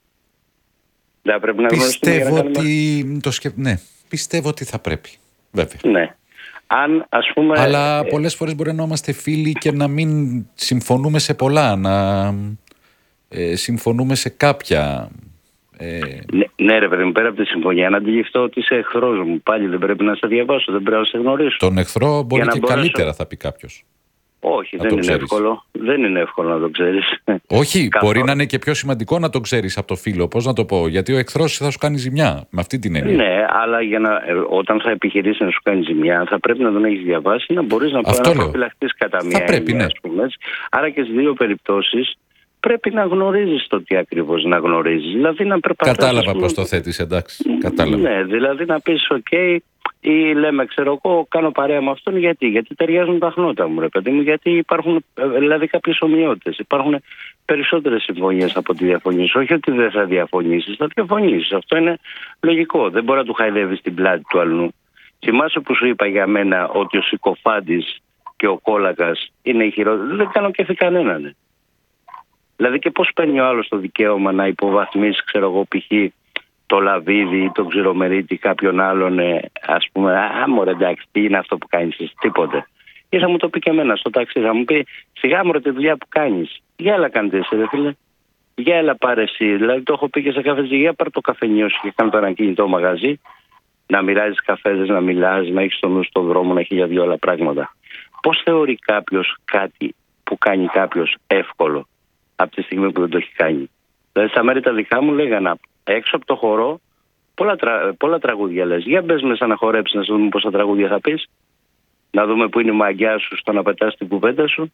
[SPEAKER 7] Δεν πρέπει να
[SPEAKER 1] Πιστεύω ότι το σκεφ... ναι, πιστεύω ότι θα πρέπει. Βέβαια.
[SPEAKER 7] Ναι. Αν, ας πούμε...
[SPEAKER 1] Αλλά πολλές φορές μπορεί να είμαστε φίλοι και να μην συμφωνούμε σε πολλά, να ε, συμφωνούμε σε κάποια. Ε...
[SPEAKER 7] Ναι, ναι, ρε παιδί μου, πέρα από τη συμφωνία, να αντιληφθώ ότι είσαι εχθρός μου. Πάλι δεν πρέπει να σε διαβάσω, δεν πρέπει να σε γνωρίσω.
[SPEAKER 1] Τον εχθρό μπορεί και μπορέσω... καλύτερα, θα πει κάποιος.
[SPEAKER 7] Όχι, δεν είναι ξέρεις. εύκολο. Δεν είναι εύκολο να το ξέρεις.
[SPEAKER 1] Όχι, μπορεί να είναι και πιο σημαντικό να το ξέρεις από το φίλο. Πώς να το πω, γιατί ο εχθρός θα σου κάνει ζημιά. Με αυτή την έννοια.
[SPEAKER 7] Ναι, αλλά για να, όταν θα επιχειρήσει να σου κάνει ζημιά, θα πρέπει να τον έχεις διαβάσει, να μπορείς να, να προφυλαχθείς κατά μία έννοια, ναι. Ας πούμε. Άρα και στις δύο περιπτώσεις πρέπει να γνωρίζεις το τι ακριβώς να γνωρίζεις. Δηλαδή να περπατάς.
[SPEAKER 1] Κατάλαβα πώς το θέτεις, εντάξει. Κατάλαβα.
[SPEAKER 7] Ναι, δηλαδή να πεις, OK. Ή λέμε, ξέρω εγώ, κάνω παρέα με αυτόν γιατί, γιατί ταιριάζουν τα χνότα μου, ρε παιδί μου, γιατί υπάρχουν δηλαδή κάποιες ομοιότητες. Υπάρχουν περισσότερες συμφωνίες από τη διαφωνήσεις. Όχι ότι δεν θα διαφωνήσεις, θα διαφωνήσεις. Αυτό είναι λογικό. Δεν μπορεί να του χαϊδεύεις την πλάτη του αλλού. Θυμάσαι που σου είπα για μένα ότι ο συκοφάντης και ο κόλακας είναι οι χειρότεροι. Δεν κάνω κέφι κανέναν. Δηλαδή και πώς παίρνει ο άλλος το δικαίωμα να υποβαθμίσει, ξέρω εγώ, π.χ. το λαβίδι ή το ξηρομερίτη κάποιον άλλον, ε, ας πούμε, α, μωρέ, εντάξει, τι είναι αυτό που κάνεις εσύ, τίποτε. Ή θα μου το πει και εμένα στο ταξί, θα μου πει, σιγά μωρέ τη δουλειά που κάνεις. Για έλα κάντε εσύ, ρε φίλε. Για έλα πάρε εσύ. Δηλαδή το έχω πει και σε καφετζή, για πάρε το καφενείο σου και κάνω το ανακοίνητο μαγαζί, να μοιράζεις καφέδες, να μιλάς, να έχεις το νου στον δρόμο, να έχει για δύο άλλα πράγματα. Πώς θεωρεί κάποιος κάτι που κάνει κάποιος εύκολο από τη στιγμή που δεν το έχει κάνει? Δηλαδή στα μέρη τα δικά μου λέγανε, έξω από το χορό, πολλά, τρα... πολλά τραγούδια λες. Για μπες μέσα να χορέψεις, να σου δούμε πόσα τραγούδια θα πεις. Να δούμε που είναι η μαγιά σου στο να πετάς την κουβέντα σου.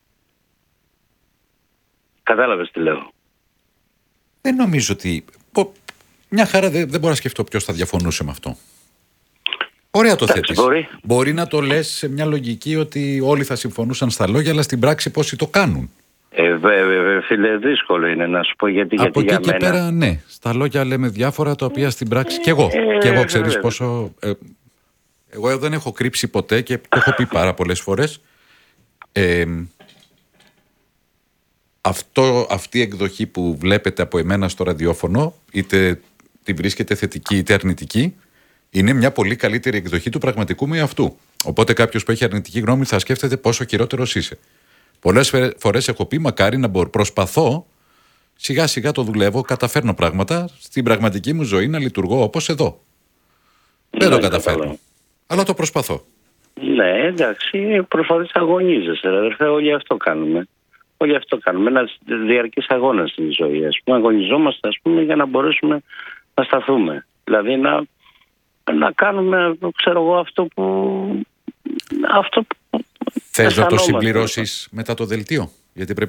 [SPEAKER 7] Κατάλαβες τι λέω?
[SPEAKER 1] Δεν νομίζω ότι... Μια χαρά δεν, δεν μπορώ να σκεφτώ ποιος θα διαφωνούσε με αυτό. Ωραία το θέτεις.
[SPEAKER 7] Μπορεί.
[SPEAKER 1] μπορεί να το λες σε μια λογική ότι όλοι θα συμφωνούσαν στα λόγια, αλλά στην πράξη πόσοι το κάνουν.
[SPEAKER 7] Ε, βέβαια, φίλε, δύσκολο είναι να σου πω γιατί,
[SPEAKER 1] από
[SPEAKER 7] γιατί
[SPEAKER 1] εκεί
[SPEAKER 7] για
[SPEAKER 1] και
[SPEAKER 7] μένα...
[SPEAKER 1] πέρα, ναι. Στα λόγια λέμε διάφορα, τα οποία στην πράξη και εγώ.
[SPEAKER 7] Ε,
[SPEAKER 1] και εγώ ξέρεις
[SPEAKER 7] βέβαια.
[SPEAKER 1] πόσο... Ε, εγώ δεν έχω κρύψει ποτέ και το έχω πει πάρα πολλές φορές. Ε, αυτό, αυτή η εκδοχή που βλέπετε από εμένα στο ραδιόφωνο, είτε τη βρίσκεται θετική είτε αρνητική, είναι μια πολύ καλύτερη εκδοχή του πραγματικού μου εαυτού. Οπότε κάποιος που έχει αρνητική γνώμη θα σκέφτεται πόσο χειρότερος είσαι. Πολλές φορές έχω πει, μακάρι να μπορώ, προσπαθώ, σιγά σιγά το δουλεύω, καταφέρνω πράγματα στην πραγματική μου ζωή να λειτουργώ όπως εδώ. Δεν
[SPEAKER 7] Ναι,
[SPEAKER 1] το καταφέρνω,
[SPEAKER 7] κατάλαβα.
[SPEAKER 1] αλλά το προσπαθώ.
[SPEAKER 7] Ναι, εντάξει, προσπαθείς να αγωνίζεσαι, αδερφέ, όλοι αυτό κάνουμε. Όλοι αυτό κάνουμε, ένα διαρκής αγώνα στην ζωή, ας πούμε, αγωνιζόμαστε, ας πούμε, για να μπορέσουμε να σταθούμε. Δηλαδή να, να κάνουμε, ξέρω εγώ, αυτό που... Αυτό που
[SPEAKER 1] Θες να το
[SPEAKER 7] αισθανόμαστε.
[SPEAKER 1] συμπληρώσεις μετά το δελτίο, γιατί πρέπει